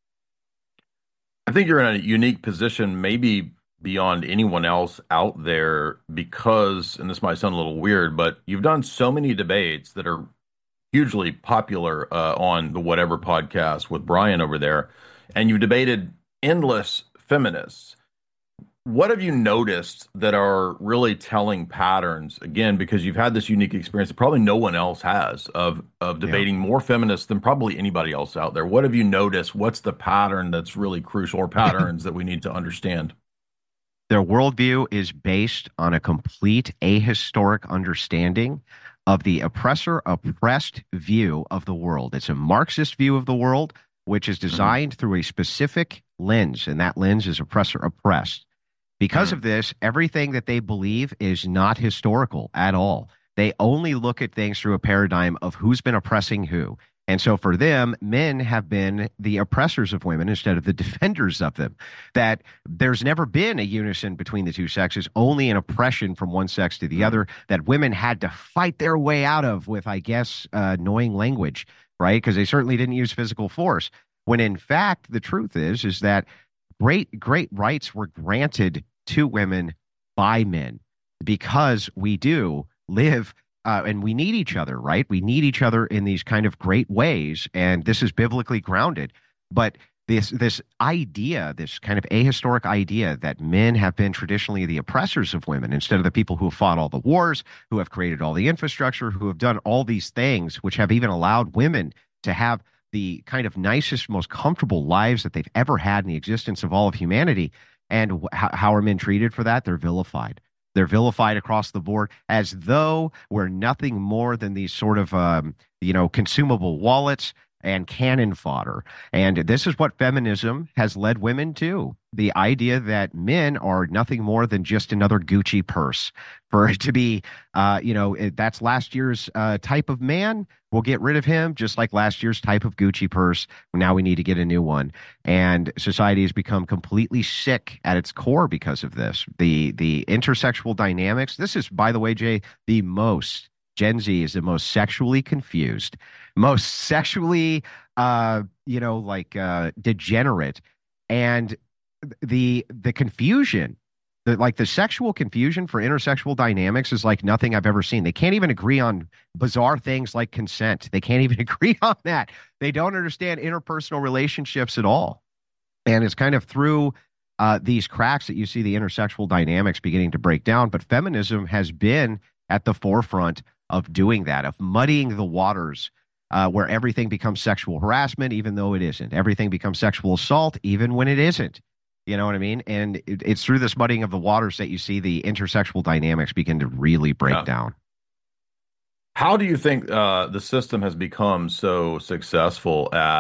I think you're in a unique position, maybe beyond anyone else out there, because, and this might sound a little weird, but you've done so many debates that are hugely popular uh, on the Whatever podcast with Brian over there, and you debated endless feminists. What have you noticed that are really telling patterns, again, because you've had this unique experience that probably no one else has of of debating yeah. more feminists than probably anybody else out there? What have you noticed? What's the pattern that's really crucial, or patterns that we need to understand? Their worldview is based on a complete ahistoric understanding of the oppressor-oppressed view of the world. It's a Marxist view of the world, which is designed mm-hmm. through a specific lens, and that lens is oppressor-oppressed. Because mm-hmm. of this, everything that they believe is not historical at all. They only look at things through a paradigm of who's been oppressing who. And so for them, men have been the oppressors of women instead of the defenders of them. That there's never been a unison between the two sexes, only an oppression from one sex to the other that women had to fight their way out of with, I guess, uh, annoying language, right? Because they certainly didn't use physical force. When in fact, the truth is, is that great, great rights were granted to women by men because we do live Uh, and we need each other, right? We need each other in these kind of great ways, and this is biblically grounded. But this this idea, this kind of ahistoric idea that men have been traditionally the oppressors of women instead of the people who have fought all the wars, who have created all the infrastructure, who have done all these things, which have even allowed women to have the kind of nicest, most comfortable lives that they've ever had in the existence of all of humanity. And how, how are men treated for that? They're vilified. They're vilified across the board as though we're nothing more than these sort of, um, you know, consumable wallets and cannon fodder. And this is what feminism has led women to. The idea that men are nothing more than just another Gucci purse. For it to be, uh, you know, that's last year's uh, type of man. We'll get rid of him, just like last year's type of Gucci purse. Now we need to get a new one. And society has become completely sick at its core because of this. The the intersexual dynamics. This is, by the way, Jay, the most Gen Z is the most sexually confused, most sexually, uh, you know, like uh, degenerate, and the the confusion, the, like the sexual confusion for intersexual dynamics is like nothing I've ever seen. They can't even agree on bizarre things like consent. They can't even agree on that. They don't understand interpersonal relationships at all, and it's kind of through uh, these cracks that you see the intersexual dynamics beginning to break down. But feminism has been at the forefront of doing that, of muddying the waters, uh, where everything becomes sexual harassment, even though it isn't. Everything becomes sexual assault, even when it isn't. You know what I mean? And it, it's through this muddying of the waters that you see the intersexual dynamics begin to really break yeah. down. How do you think uh, the system has become so successful at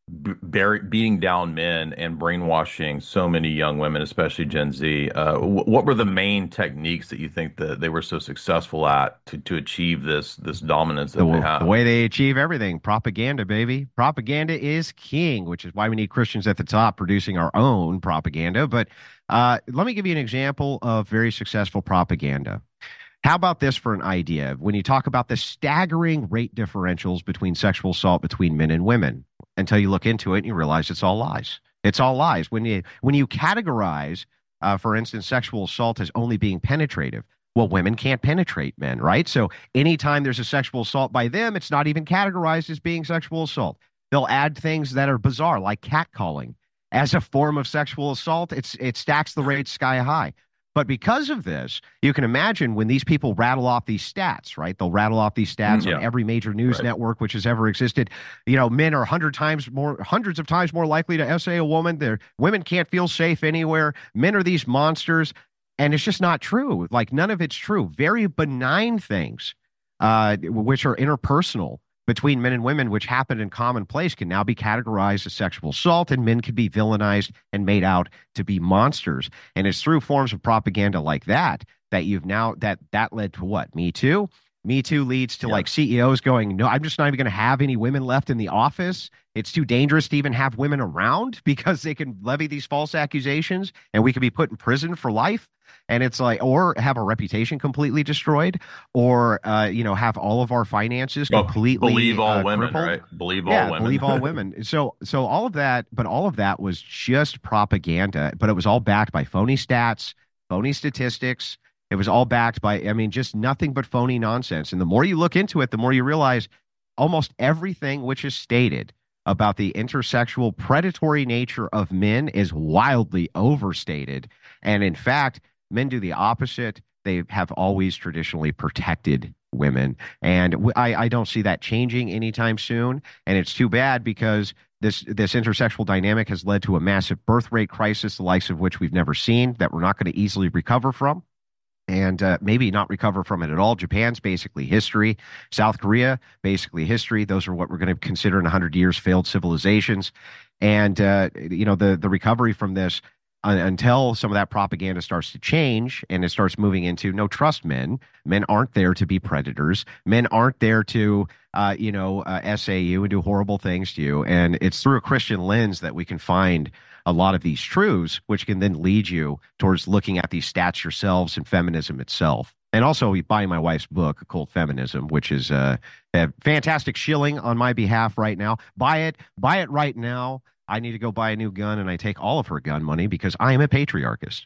b- bury, beating down men and brainwashing so many young women, especially Gen Z. Uh, w- what were the main techniques that you think that they were so successful at to, to achieve this this dominance that The, they have? the way they achieve everything, propaganda, baby. Propaganda is king, which is why we need Christians at the top producing our own propaganda. But uh, let me give you an example of very successful propaganda. How about this for an idea? When you talk about the staggering rate differentials between sexual assault between men and women, until you look into it and you realize it's all lies. It's all lies. When you when you categorize, uh, for instance, sexual assault as only being penetrative, well, women can't penetrate men, right? So anytime there's a sexual assault by them, it's not even categorized as being sexual assault. They'll add things that are bizarre, like catcalling, as a form of sexual assault. It's it stacks the rate sky high. But because of this, you can imagine when these people rattle off these stats, right? They'll rattle off these stats yeah. on every major news right. network which has ever existed. You know, men are hundred times more, hundreds of times more likely to essay a woman. Their women can't feel safe anywhere. Men are these monsters, and it's just not true. Like none of it's true. Very benign things, uh, which are interpersonal between men and women, which happen in commonplace, can now be categorized as sexual assault, and men can be villainized and made out to be monsters. And it's through forms of propaganda like that that you've now that that led to what? Me Too. Me Too leads to yeah. like C E Os going, no, I'm just not even going to have any women left in the office. It's too dangerous to even have women around because they can levy these false accusations and we could be put in prison for life. And it's like, or have our reputation completely destroyed, or, uh, you know, have all of our finances well, completely believe all uh, women, crippled. right? Believe yeah, all women. believe all women. So, so all of that, but all of that was just propaganda, but it was all backed by phony stats, phony statistics. It was all backed by, I mean, just nothing but phony nonsense. And the more you look into it, the more you realize almost everything which is stated about the intersexual predatory nature of men is wildly overstated. And in fact, men do the opposite. They have always traditionally protected women. And I, I don't see that changing anytime soon. And it's too bad because this this intersexual dynamic has led to a massive birth rate crisis, the likes of which we've never seen, that we're not going to easily recover from. And uh, maybe not recover from it at all. Japan's basically history. South Korea, basically history. Those are what we're going to consider in one hundred years failed civilizations. And, uh, you know, the, the recovery from this uh, until some of that propaganda starts to change and it starts moving into, no, trust men. Men aren't there to be predators. Men aren't there to, uh, you know, uh, essay you and do horrible things to you. And it's through a Christian lens that we can find a lot of these truths, which can then lead you towards looking at these stats yourselves and feminism itself. And also buying my wife's book, Occult Feminism, which is uh, a fantastic shilling on my behalf right now. Buy it. Buy it right now. I need to go buy a new gun, and I take all of her gun money because I am a patriarchist.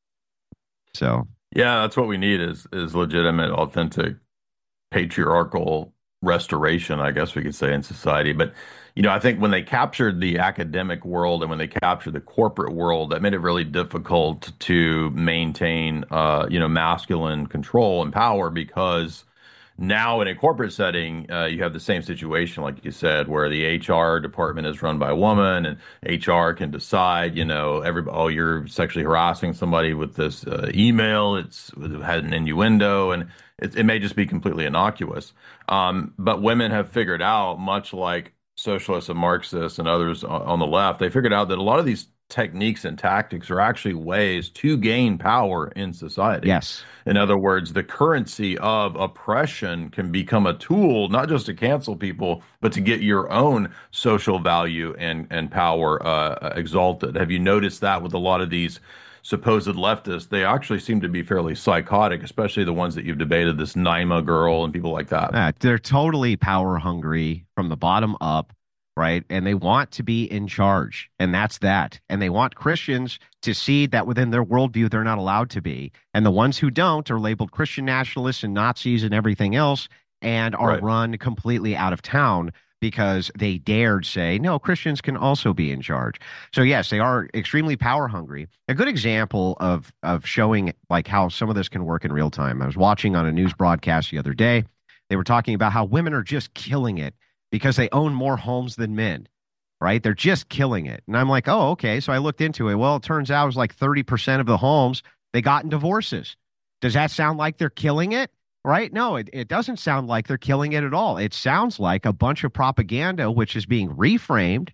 So yeah, that's what we need is is legitimate, authentic, patriarchal restoration, I guess we could say, in society. But you know, I think when they captured the academic world and when they captured the corporate world, that made it really difficult to maintain, uh, you know, masculine control and power, because now in a corporate setting, uh, you have the same situation, like you said, where the H R department is run by a woman, and H R can decide, you know, every oh, you're sexually harassing somebody with this uh, email. It's it had an innuendo, and it, it may just be completely innocuous. Um, but women have figured out, much like socialists and Marxists and others on the left, they figured out that a lot of these techniques and tactics are actually ways to gain power in society. Yes. In other words, the currency of oppression can become a tool, not just to cancel people, but to get your own social value and, and power uh, exalted. Have you noticed that with a lot of these supposed leftists? They actually seem to be fairly psychotic, especially the ones that you've debated, this Naima girl and people like that. Yeah, they're totally power hungry from the bottom up, right? And they want to be in charge, and that's that. And they want Christians to see that within their worldview, they're not allowed to be. And the ones who don't are labeled Christian nationalists and Nazis and everything else, and are right. run completely out of town because they dared say, no, Christians can also be in charge. So yes, they are extremely power hungry. A good example of of showing like how some of this can work in real time. I was watching on a news broadcast the other day. They were talking about how women are just killing it because they own more homes than men, right? They're just killing it. And I'm like, oh, okay. So I looked into it. Well, it turns out it was like thirty percent of the homes, they got in divorces. Does that sound like they're killing it? Right? No, it, it doesn't sound like they're killing it at all. It sounds like a bunch of propaganda, which is being reframed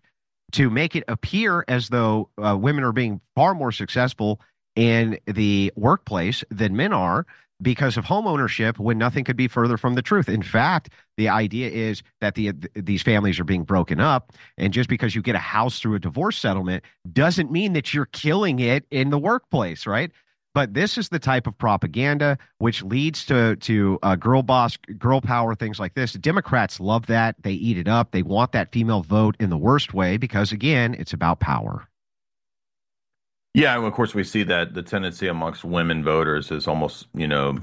to make it appear as though uh, women are being far more successful in the workplace than men are because of home ownership, when nothing could be further from the truth. In fact, the idea is that the these families are being broken up, and just because you get a house through a divorce settlement doesn't mean that you're killing it in the workplace, right? But this is the type of propaganda which leads to to uh, girl boss, girl power, things like this. Democrats love that. They eat it up. They want that female vote in the worst way because, again, it's about power. Yeah, and of course we see that the tendency amongst women voters is almost, you know,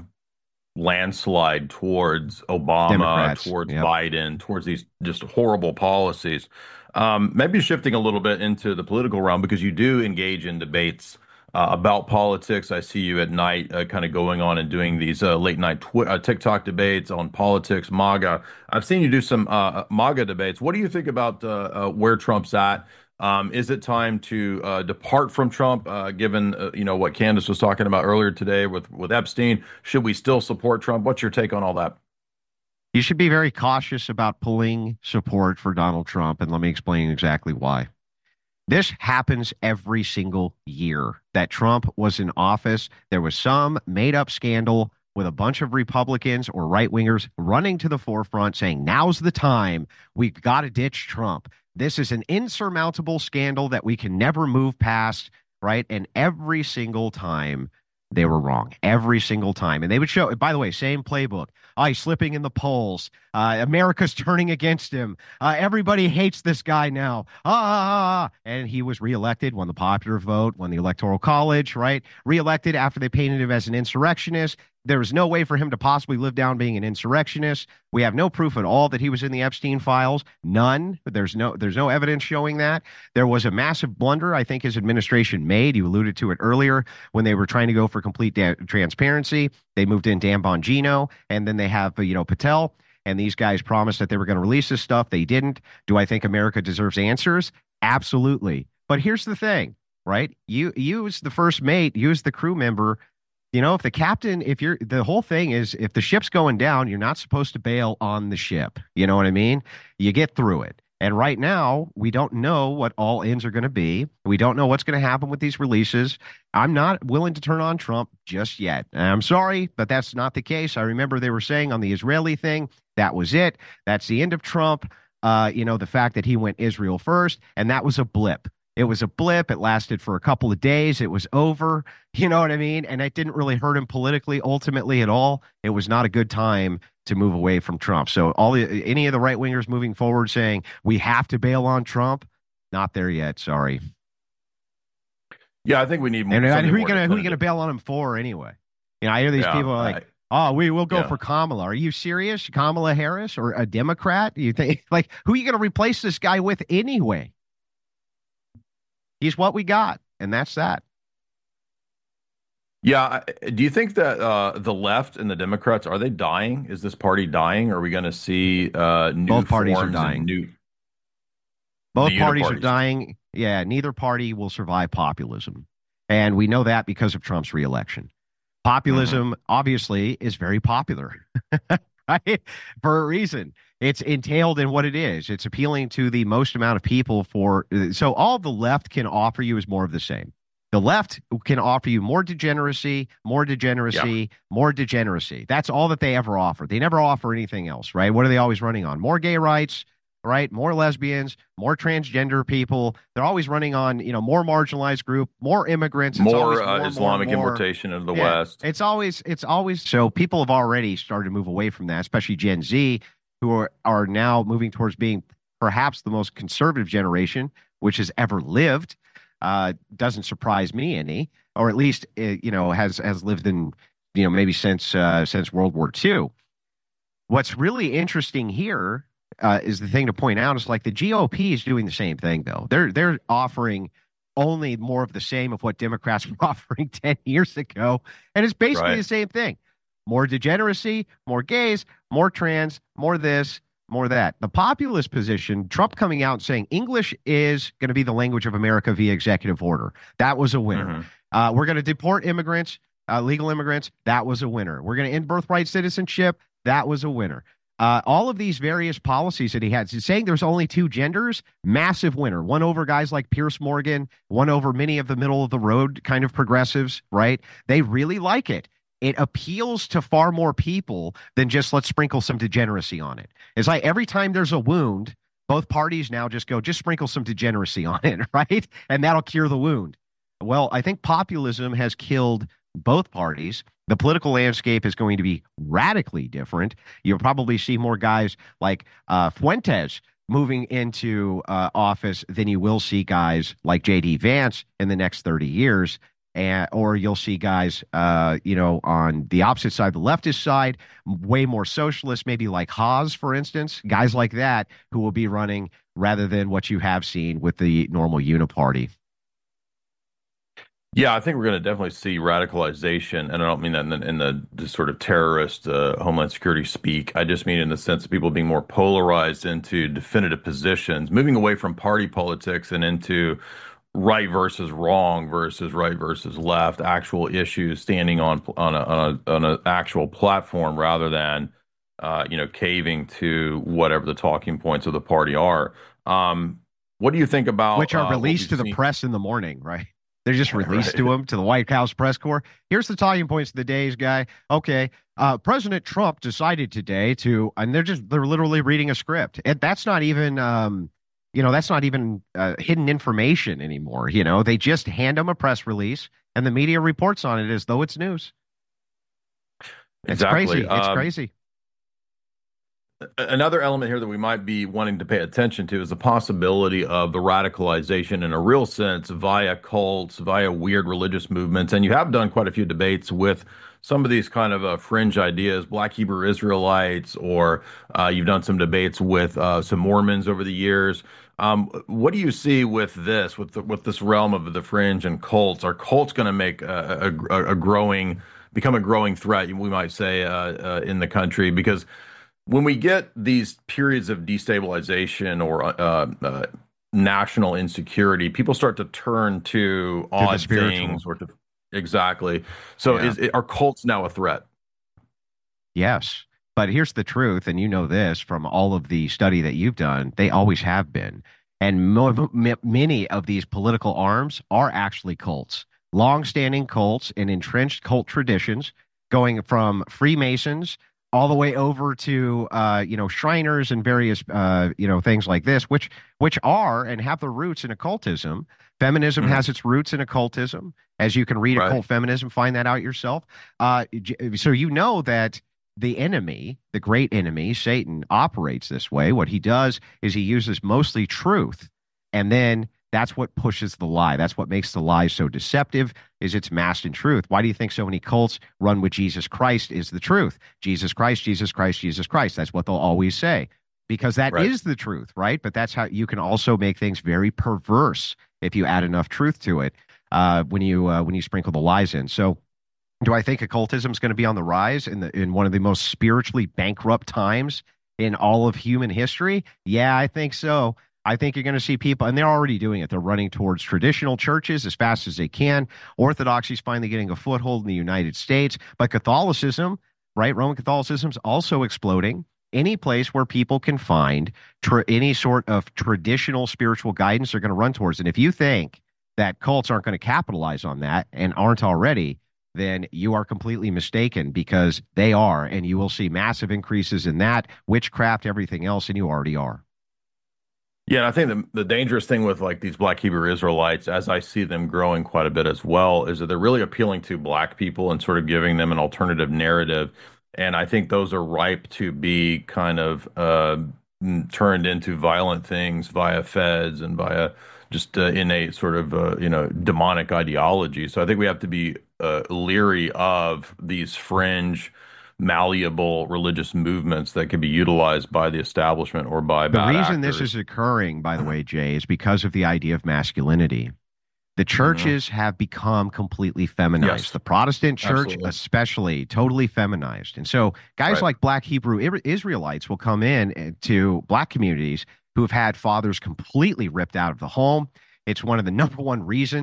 landslide towards Obama, Democrats, towards yep. Biden, towards these just horrible policies. Um, maybe shifting a little bit into the political realm, because you do engage in debates uh, about politics. I see you at night uh, kind of going on and doing these uh, late night tw- uh, TikTok debates on politics, MAGA. I've seen you do some uh, MAGA debates. What do you think about uh, uh, where Trump's at? Um, is it time to uh, depart from Trump, uh, given uh, you know what Candace was talking about earlier today with, with Epstein? Should we still support Trump? What's your take on all that? You should be very cautious about pulling support for Donald Trump, and let me explain exactly why. This happens every single year that Trump was in office. There was some made-up scandal with a bunch of Republicans or right-wingers running to the forefront saying, now's the time, we've got to ditch Trump. This is an insurmountable scandal that we can never move past, right? And every single time they were wrong, every single time. And they would show, by the way, same playbook. Oh, he's slipping in the polls. Uh, America's turning against him. Uh, everybody hates this guy now. Ah, ah, ah. And he was reelected, won the popular vote, won the Electoral College, right? Reelected after they painted him as an insurrectionist. There was no way for him to possibly live down being an insurrectionist. We have no proof at all that he was in the Epstein files. None. There's no there's no evidence showing that. There was a massive blunder I think his administration made. You alluded to it earlier when they were trying to go for complete da- transparency. They moved in Dan Bongino, and then they have, you know, Patel. And these guys promised that they were going to release this stuff. They didn't. Do I think America deserves answers? Absolutely. But here's the thing, right? You, you as the first mate, you as the crew member, you know, if the captain, if you're, the whole thing is, if the ship's going down, you're not supposed to bail on the ship. You know what I mean? You get through it. And right now, we don't know what all ends are going to be. We don't know what's going to happen with these releases. I'm not willing to turn on Trump just yet. And I'm sorry, but that's not the case. I remember they were saying on the Israeli thing, that was it. That's the end of Trump. Uh, you know, the fact that he went Israel first, and that was a blip. It was a blip. It lasted for a couple of days. It was over. You know what I mean? And it didn't really hurt him politically, ultimately at all. It was not a good time to move away from Trump. So all the, any of the right wingers moving forward saying we have to bail on Trump, not there yet. Sorry. Yeah, I think we need more. And, and who are you gonna who are you gonna bail on him for anyway? You know, I hear these yeah, people are like, I, oh, we will go yeah. for Kamala. Are you serious? Kamala Harris or a Democrat? You think like who are you gonna replace this guy with anyway? He's what we got, and that's that. Yeah. Do you think that uh, the left and the Democrats, are they dying? Is this party dying? Are we going to see uh, new Both parties are dying. New... Both parties are dying. Yeah, neither party will survive populism. And we know that because of Trump's reelection. Populism, mm-hmm. obviously, is very popular, right? For a reason. It's entailed in what it is. It's appealing to the most amount of people for. So all the left can offer you is more of the same. The left can offer you more degeneracy, more degeneracy, yeah. more degeneracy. That's all that they ever offer. They never offer anything else, right? What are they always running on? More gay rights, right? More lesbians, more transgender people. They're always running on, you know, more marginalized group, more immigrants. It's more, more uh, Islamic more, more. importation into the yeah, West. It's always, it's always. So people have already started to move away from that, especially Gen Z, who are, are now moving towards being perhaps the most conservative generation which has ever lived. Uh, doesn't surprise me any, or at least, uh, you know, has has lived in, you know, maybe since uh, since World War Two. What's really interesting here uh, is the thing to point out is like the G O P is doing the same thing, though. They're they're offering only more of the same of what Democrats were offering ten years ago, and it's basically right. the same thing. More degeneracy, more gays, more trans, more this, more that. The populist position, Trump coming out and saying English is going to be the language of America via executive order. That was a winner. Mm-hmm. Uh, we're going to deport immigrants, uh, legal immigrants. That was a winner. We're going to end birthright citizenship. That was a winner. Uh, all of these various policies that he had, saying there's only two genders, massive winner. One over guys like Pierce Morgan, one over many of the middle of the road kind of progressives, right? They really like it. It appeals to far more people than just let's sprinkle some degeneracy on it. It's like every time there's a wound, both parties now just go, just sprinkle some degeneracy on it, right? And that'll cure the wound. Well, I think populism has killed both parties. The political landscape is going to be radically different. You'll probably see more guys like uh, Fuentes moving into uh, office than you will see guys like J D Vance in the next thirty years. And, or you'll see guys, uh, you know, on the opposite side, the leftist side, way more socialist, maybe like Haas, for instance, guys like that who will be running rather than what you have seen with the normal uniparty. Yeah, I think we're going to definitely see radicalization, and I don't mean that in the, in the, the sort of terrorist uh, Homeland Security speak. I just mean in the sense of people being more polarized into definitive positions, moving away from party politics and into right versus wrong versus right versus left, actual issues, standing on on a on a, on a actual platform rather than uh, you know caving to whatever the talking points of the party are. Um, what do you think about which are uh, released to the seen? press in the morning, right? They're just released Right. to him, to the White House press corps. Here's the talking points of the days, guy. Okay, uh, President Trump decided today to, and they're just, they're literally reading a script. And that's not even, um, you know, that's not even uh, hidden information anymore. You know, they just hand them a press release and the media reports on it as though it's news. It's Exactly. crazy. It's Um, crazy. Another element here that we might be wanting to pay attention to is the possibility of the radicalization in a real sense via cults, via weird religious movements. And you have done quite a few debates with some of these kind of uh, fringe ideas, Black Hebrew Israelites, or uh, you've done some debates with uh, some Mormons over the years. Um, what do you see with this, with the, with this realm of the fringe and cults? Are cults going to make a, a, a growing, become a growing threat, we might say, uh, uh, in the country? Because when we get these periods of destabilization or uh, uh, national insecurity, people start to turn to odd things or to exactly. So, Yeah. is it, are cults now a threat? Yes. But here's the truth, and you know this from all of the study that you've done, they always have been. And mo- m- many of these political arms are actually cults, long-standing cults and entrenched cult traditions, going from Freemasons all the way over to, uh, you know, Shriners and various, uh, you know, things like this, which which are and have their roots in occultism. Feminism Mhm. has its roots in occultism. As you can read Right. Occult Feminism, find that out yourself. Uh, j- so you know that the enemy, the great enemy, Satan, operates this way. What he does is he uses mostly truth, and then that's what pushes the lie. That's what makes the lie so deceptive, is it's masked in truth. Why do you think so many cults run with Jesus Christ is the truth? Jesus Christ, Jesus Christ, Jesus Christ. That's what they'll always say, because that is Right. the truth, right? But that's how you can also make things very perverse if you add enough truth to it uh, when you uh, when you sprinkle the lies in. So do I think occultism is going to be on the rise in the in one of the most spiritually bankrupt times in all of human history? Yeah, I think so. I think you're going to see people, and they're already doing it. They're running towards traditional churches as fast as they can. Orthodoxy's finally getting a foothold in the United States, but Catholicism, right? Roman Catholicism's also exploding. Any place where people can find tra- any sort of traditional spiritual guidance, they're going to run towards. And if you think that cults aren't going to capitalize on that and aren't already, then you are completely mistaken, because they are, and you will see massive increases in that, witchcraft, everything else, and you already are. Yeah, and I think the the dangerous thing with like these Black Hebrew Israelites, as I see them growing quite a bit as well, is that they're really appealing to Black people and sort of giving them an alternative narrative. And I think those are ripe to be kind of uh, turned into violent things via feds and via just uh, innate sort of uh, you know demonic ideology. So I think we have to be uh, leery of these fringe, malleable religious movements that could be utilized by the establishment or by The bad reason actors. this is occurring, by the way, Jay, is because of the idea of masculinity. The churches mm-hmm. have become completely feminized. Yes. The Protestant church, Absolutely. especially, totally feminized. And so guys Right. like Black Hebrew Israelites will come in to Black communities who have had fathers completely ripped out of the home. It's one of the number one reasons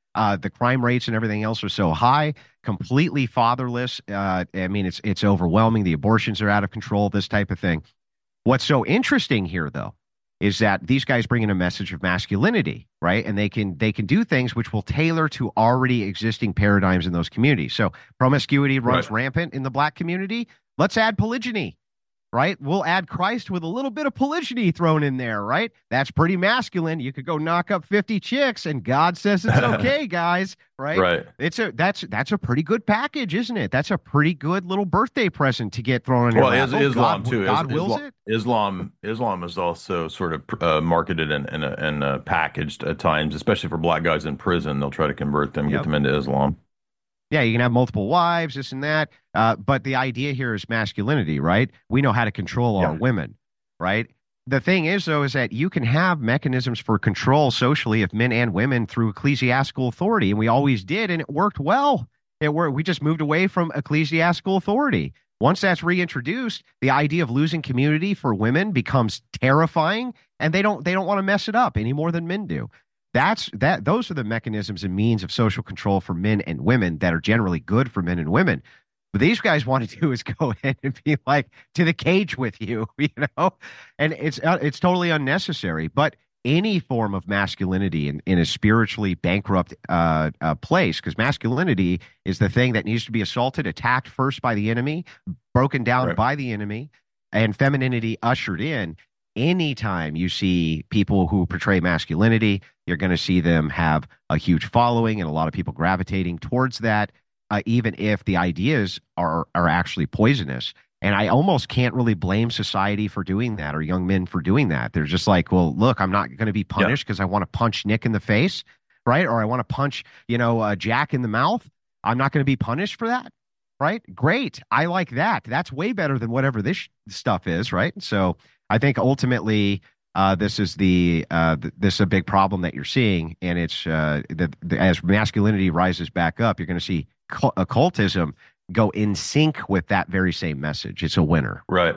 Uh, the crime rates and everything else are so high, completely fatherless. Uh, I mean, it's it's overwhelming. The abortions are out of control, this type of thing. What's so interesting here, though, is that these guys bring in a message of masculinity, right? And they can they can do things which will tailor to already existing paradigms in those communities. So promiscuity runs Right. rampant in the black community. Let's add polygyny, right? We'll add Christ with a little bit of polygyny thrown in there, right? That's pretty masculine. You could go knock up fifty chicks and God says it's okay, guys, right? Right. It's a that's that's a pretty good package, isn't it? That's a pretty good little birthday present to get thrown in your Well, lap. is, Oh, Islam God, too. God Is- wills Islam, it. Islam Islam is also sort of uh, marketed and and, uh, and uh, packaged at times, especially for black guys in prison. They'll try to convert them, Yep. get them into Islam. Yeah, you can have multiple wives, this and that. Uh, but the idea here is masculinity, right? We know how to control our Yeah. women, right? The thing is, though, is that you can have mechanisms for control socially of men and women through ecclesiastical authority, and we always did, and it worked well. It worked. We just moved away from ecclesiastical authority. Once that's reintroduced, the idea of losing community for women becomes terrifying, and they don't they don't want to mess it up any more than men do. That's that. Those are the mechanisms and means of social control for men and women that are generally good for men and women. What these guys want to do is go ahead and be like to the cage with you, you know, and it's uh, it's totally unnecessary. But any form of masculinity in, in a spiritually bankrupt uh, uh, place, because masculinity is the thing that needs to be assaulted, attacked first by the enemy, broken down Right. by the enemy, and femininity ushered in. Anytime you see people who portray masculinity, you're going to see them have a huge following and a lot of people gravitating towards that, uh, even if the ideas are are actually poisonous. And I almost can't really blame society for doing that or young men for doing that. They're just like, well, look, I'm not going to be punished because I want to punch Nick in the face, right? Or I want to punch, you know, uh, Jack in the mouth. I'm not going to be punished for that, right? Great. I like that. That's way better than whatever this sh- stuff is, right? So I think ultimately uh, this is the uh, th- this is a big problem that you're seeing, and it's uh, the, the, as masculinity rises back up, you're going to see cult- occultism go in sync with that very same message. It's a winner. Right.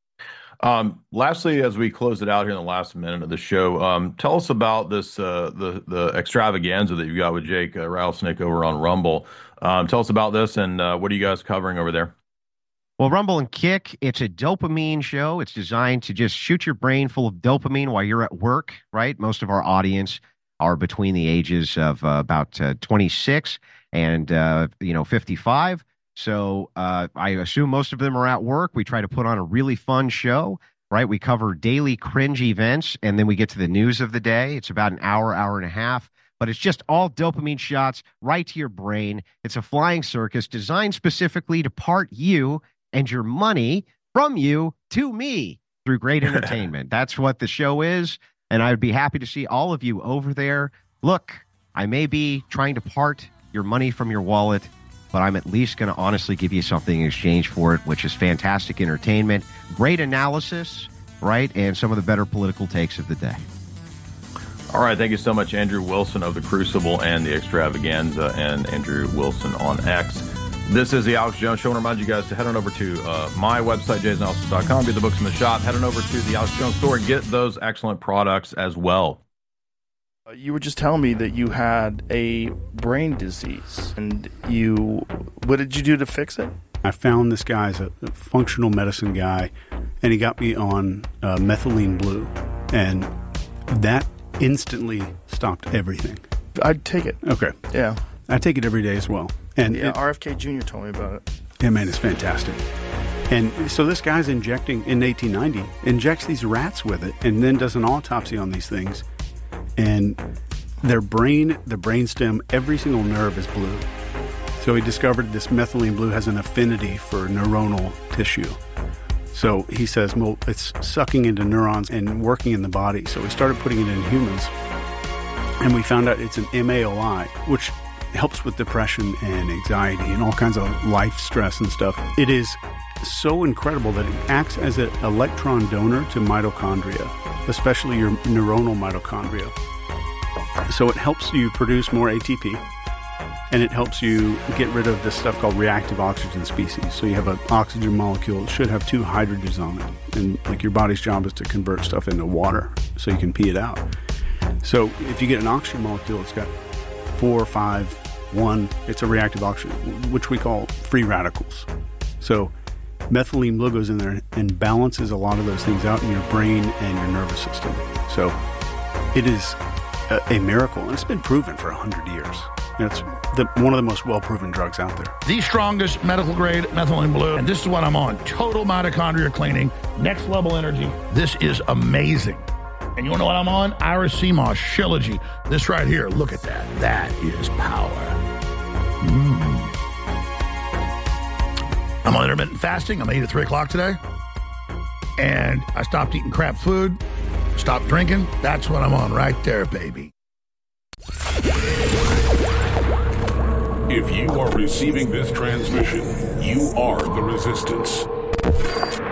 Um, lastly, as we close it out here in the last minute of the show, um, tell us about this uh, the the extravaganza that you got with Jake uh, Rattlesnake over on Rumble. Um, tell us about this, and uh, what are you guys covering over there? Well, Rumble and Kick, it's a dopamine show. It's designed to just shoot your brain full of dopamine while you're at work, right? Most of our audience are between the ages of uh, about uh, twenty-six and, uh, you know, fifty-five. So uh, I assume most of them are at work. We try to put on a really fun show, right? We cover daily cringe events, and then we get to the news of the day. It's about an hour, hour and a half. But it's just all dopamine shots right to your brain. It's a flying circus designed specifically to part you and your money from you to me through great entertainment. That's what the show is, and I would be happy to see all of you over there. Look, I may be trying to part your money from your wallet, but I'm at least going to honestly give you something in exchange for it, which is fantastic entertainment, great analysis, right, and some of the better political takes of the day. All right. Thank you so much, Andrew Wilson of the Crucible and the Extravaganza, and Andrew Wilson on X. This is the Alex Jones Show. I want to remind you guys to head on over to uh, my website, jason ellis dot com, get the books in the shop, head on over to the Alex Jones store and get those excellent products as well. Uh, You were just telling me that you had a brain disease, and you, what did you do to fix it? I found this guy's a functional medicine guy, and he got me on uh, methylene blue, and that instantly stopped everything. I'd take it. Okay. Yeah. I take it every day as well. And Yeah, it, R F K Junior told me about it. yeah, man, it's fantastic. And so this guy's injecting, in eighteen ninety, injects these rats with it, and then does an autopsy on these things. And their brain, the brainstem, every single nerve is blue. So he discovered this methylene blue has an affinity for neuronal tissue. So he says, well, it's sucking into neurons and working in the body. So we started putting it in humans. And we found out it's an M A O I, which helps with depression and anxiety and all kinds of life stress and stuff. It is so incredible that it acts as an electron donor to mitochondria, especially your neuronal mitochondria. So it helps you produce more A T P, and it helps you get rid of this stuff called reactive oxygen species. So you have an oxygen molecule, it should have two hydrogens on it. And like your body's job is to convert stuff into water so you can pee it out. So if you get an oxygen molecule, it's got four, five, one. It's a reactive oxygen, which we call free radicals. So methylene blue goes in there and balances a lot of those things out in your brain and your nervous system. So it is a, a miracle, and it's been proven for one hundred years. It's the, one of the most well-proven drugs out there. The strongest medical-grade methylene blue, and this is what I'm on. Total mitochondria cleaning, next-level energy. This is amazing. And you want to know what I'm on? Iris C M O S, Shilajit. This right here, look at that. That is power. Mm. I'm on intermittent fasting. I'm eight at three o'clock today. And I stopped eating crap food, stopped drinking. That's what I'm on right there, baby. If you are receiving this transmission, you are the resistance.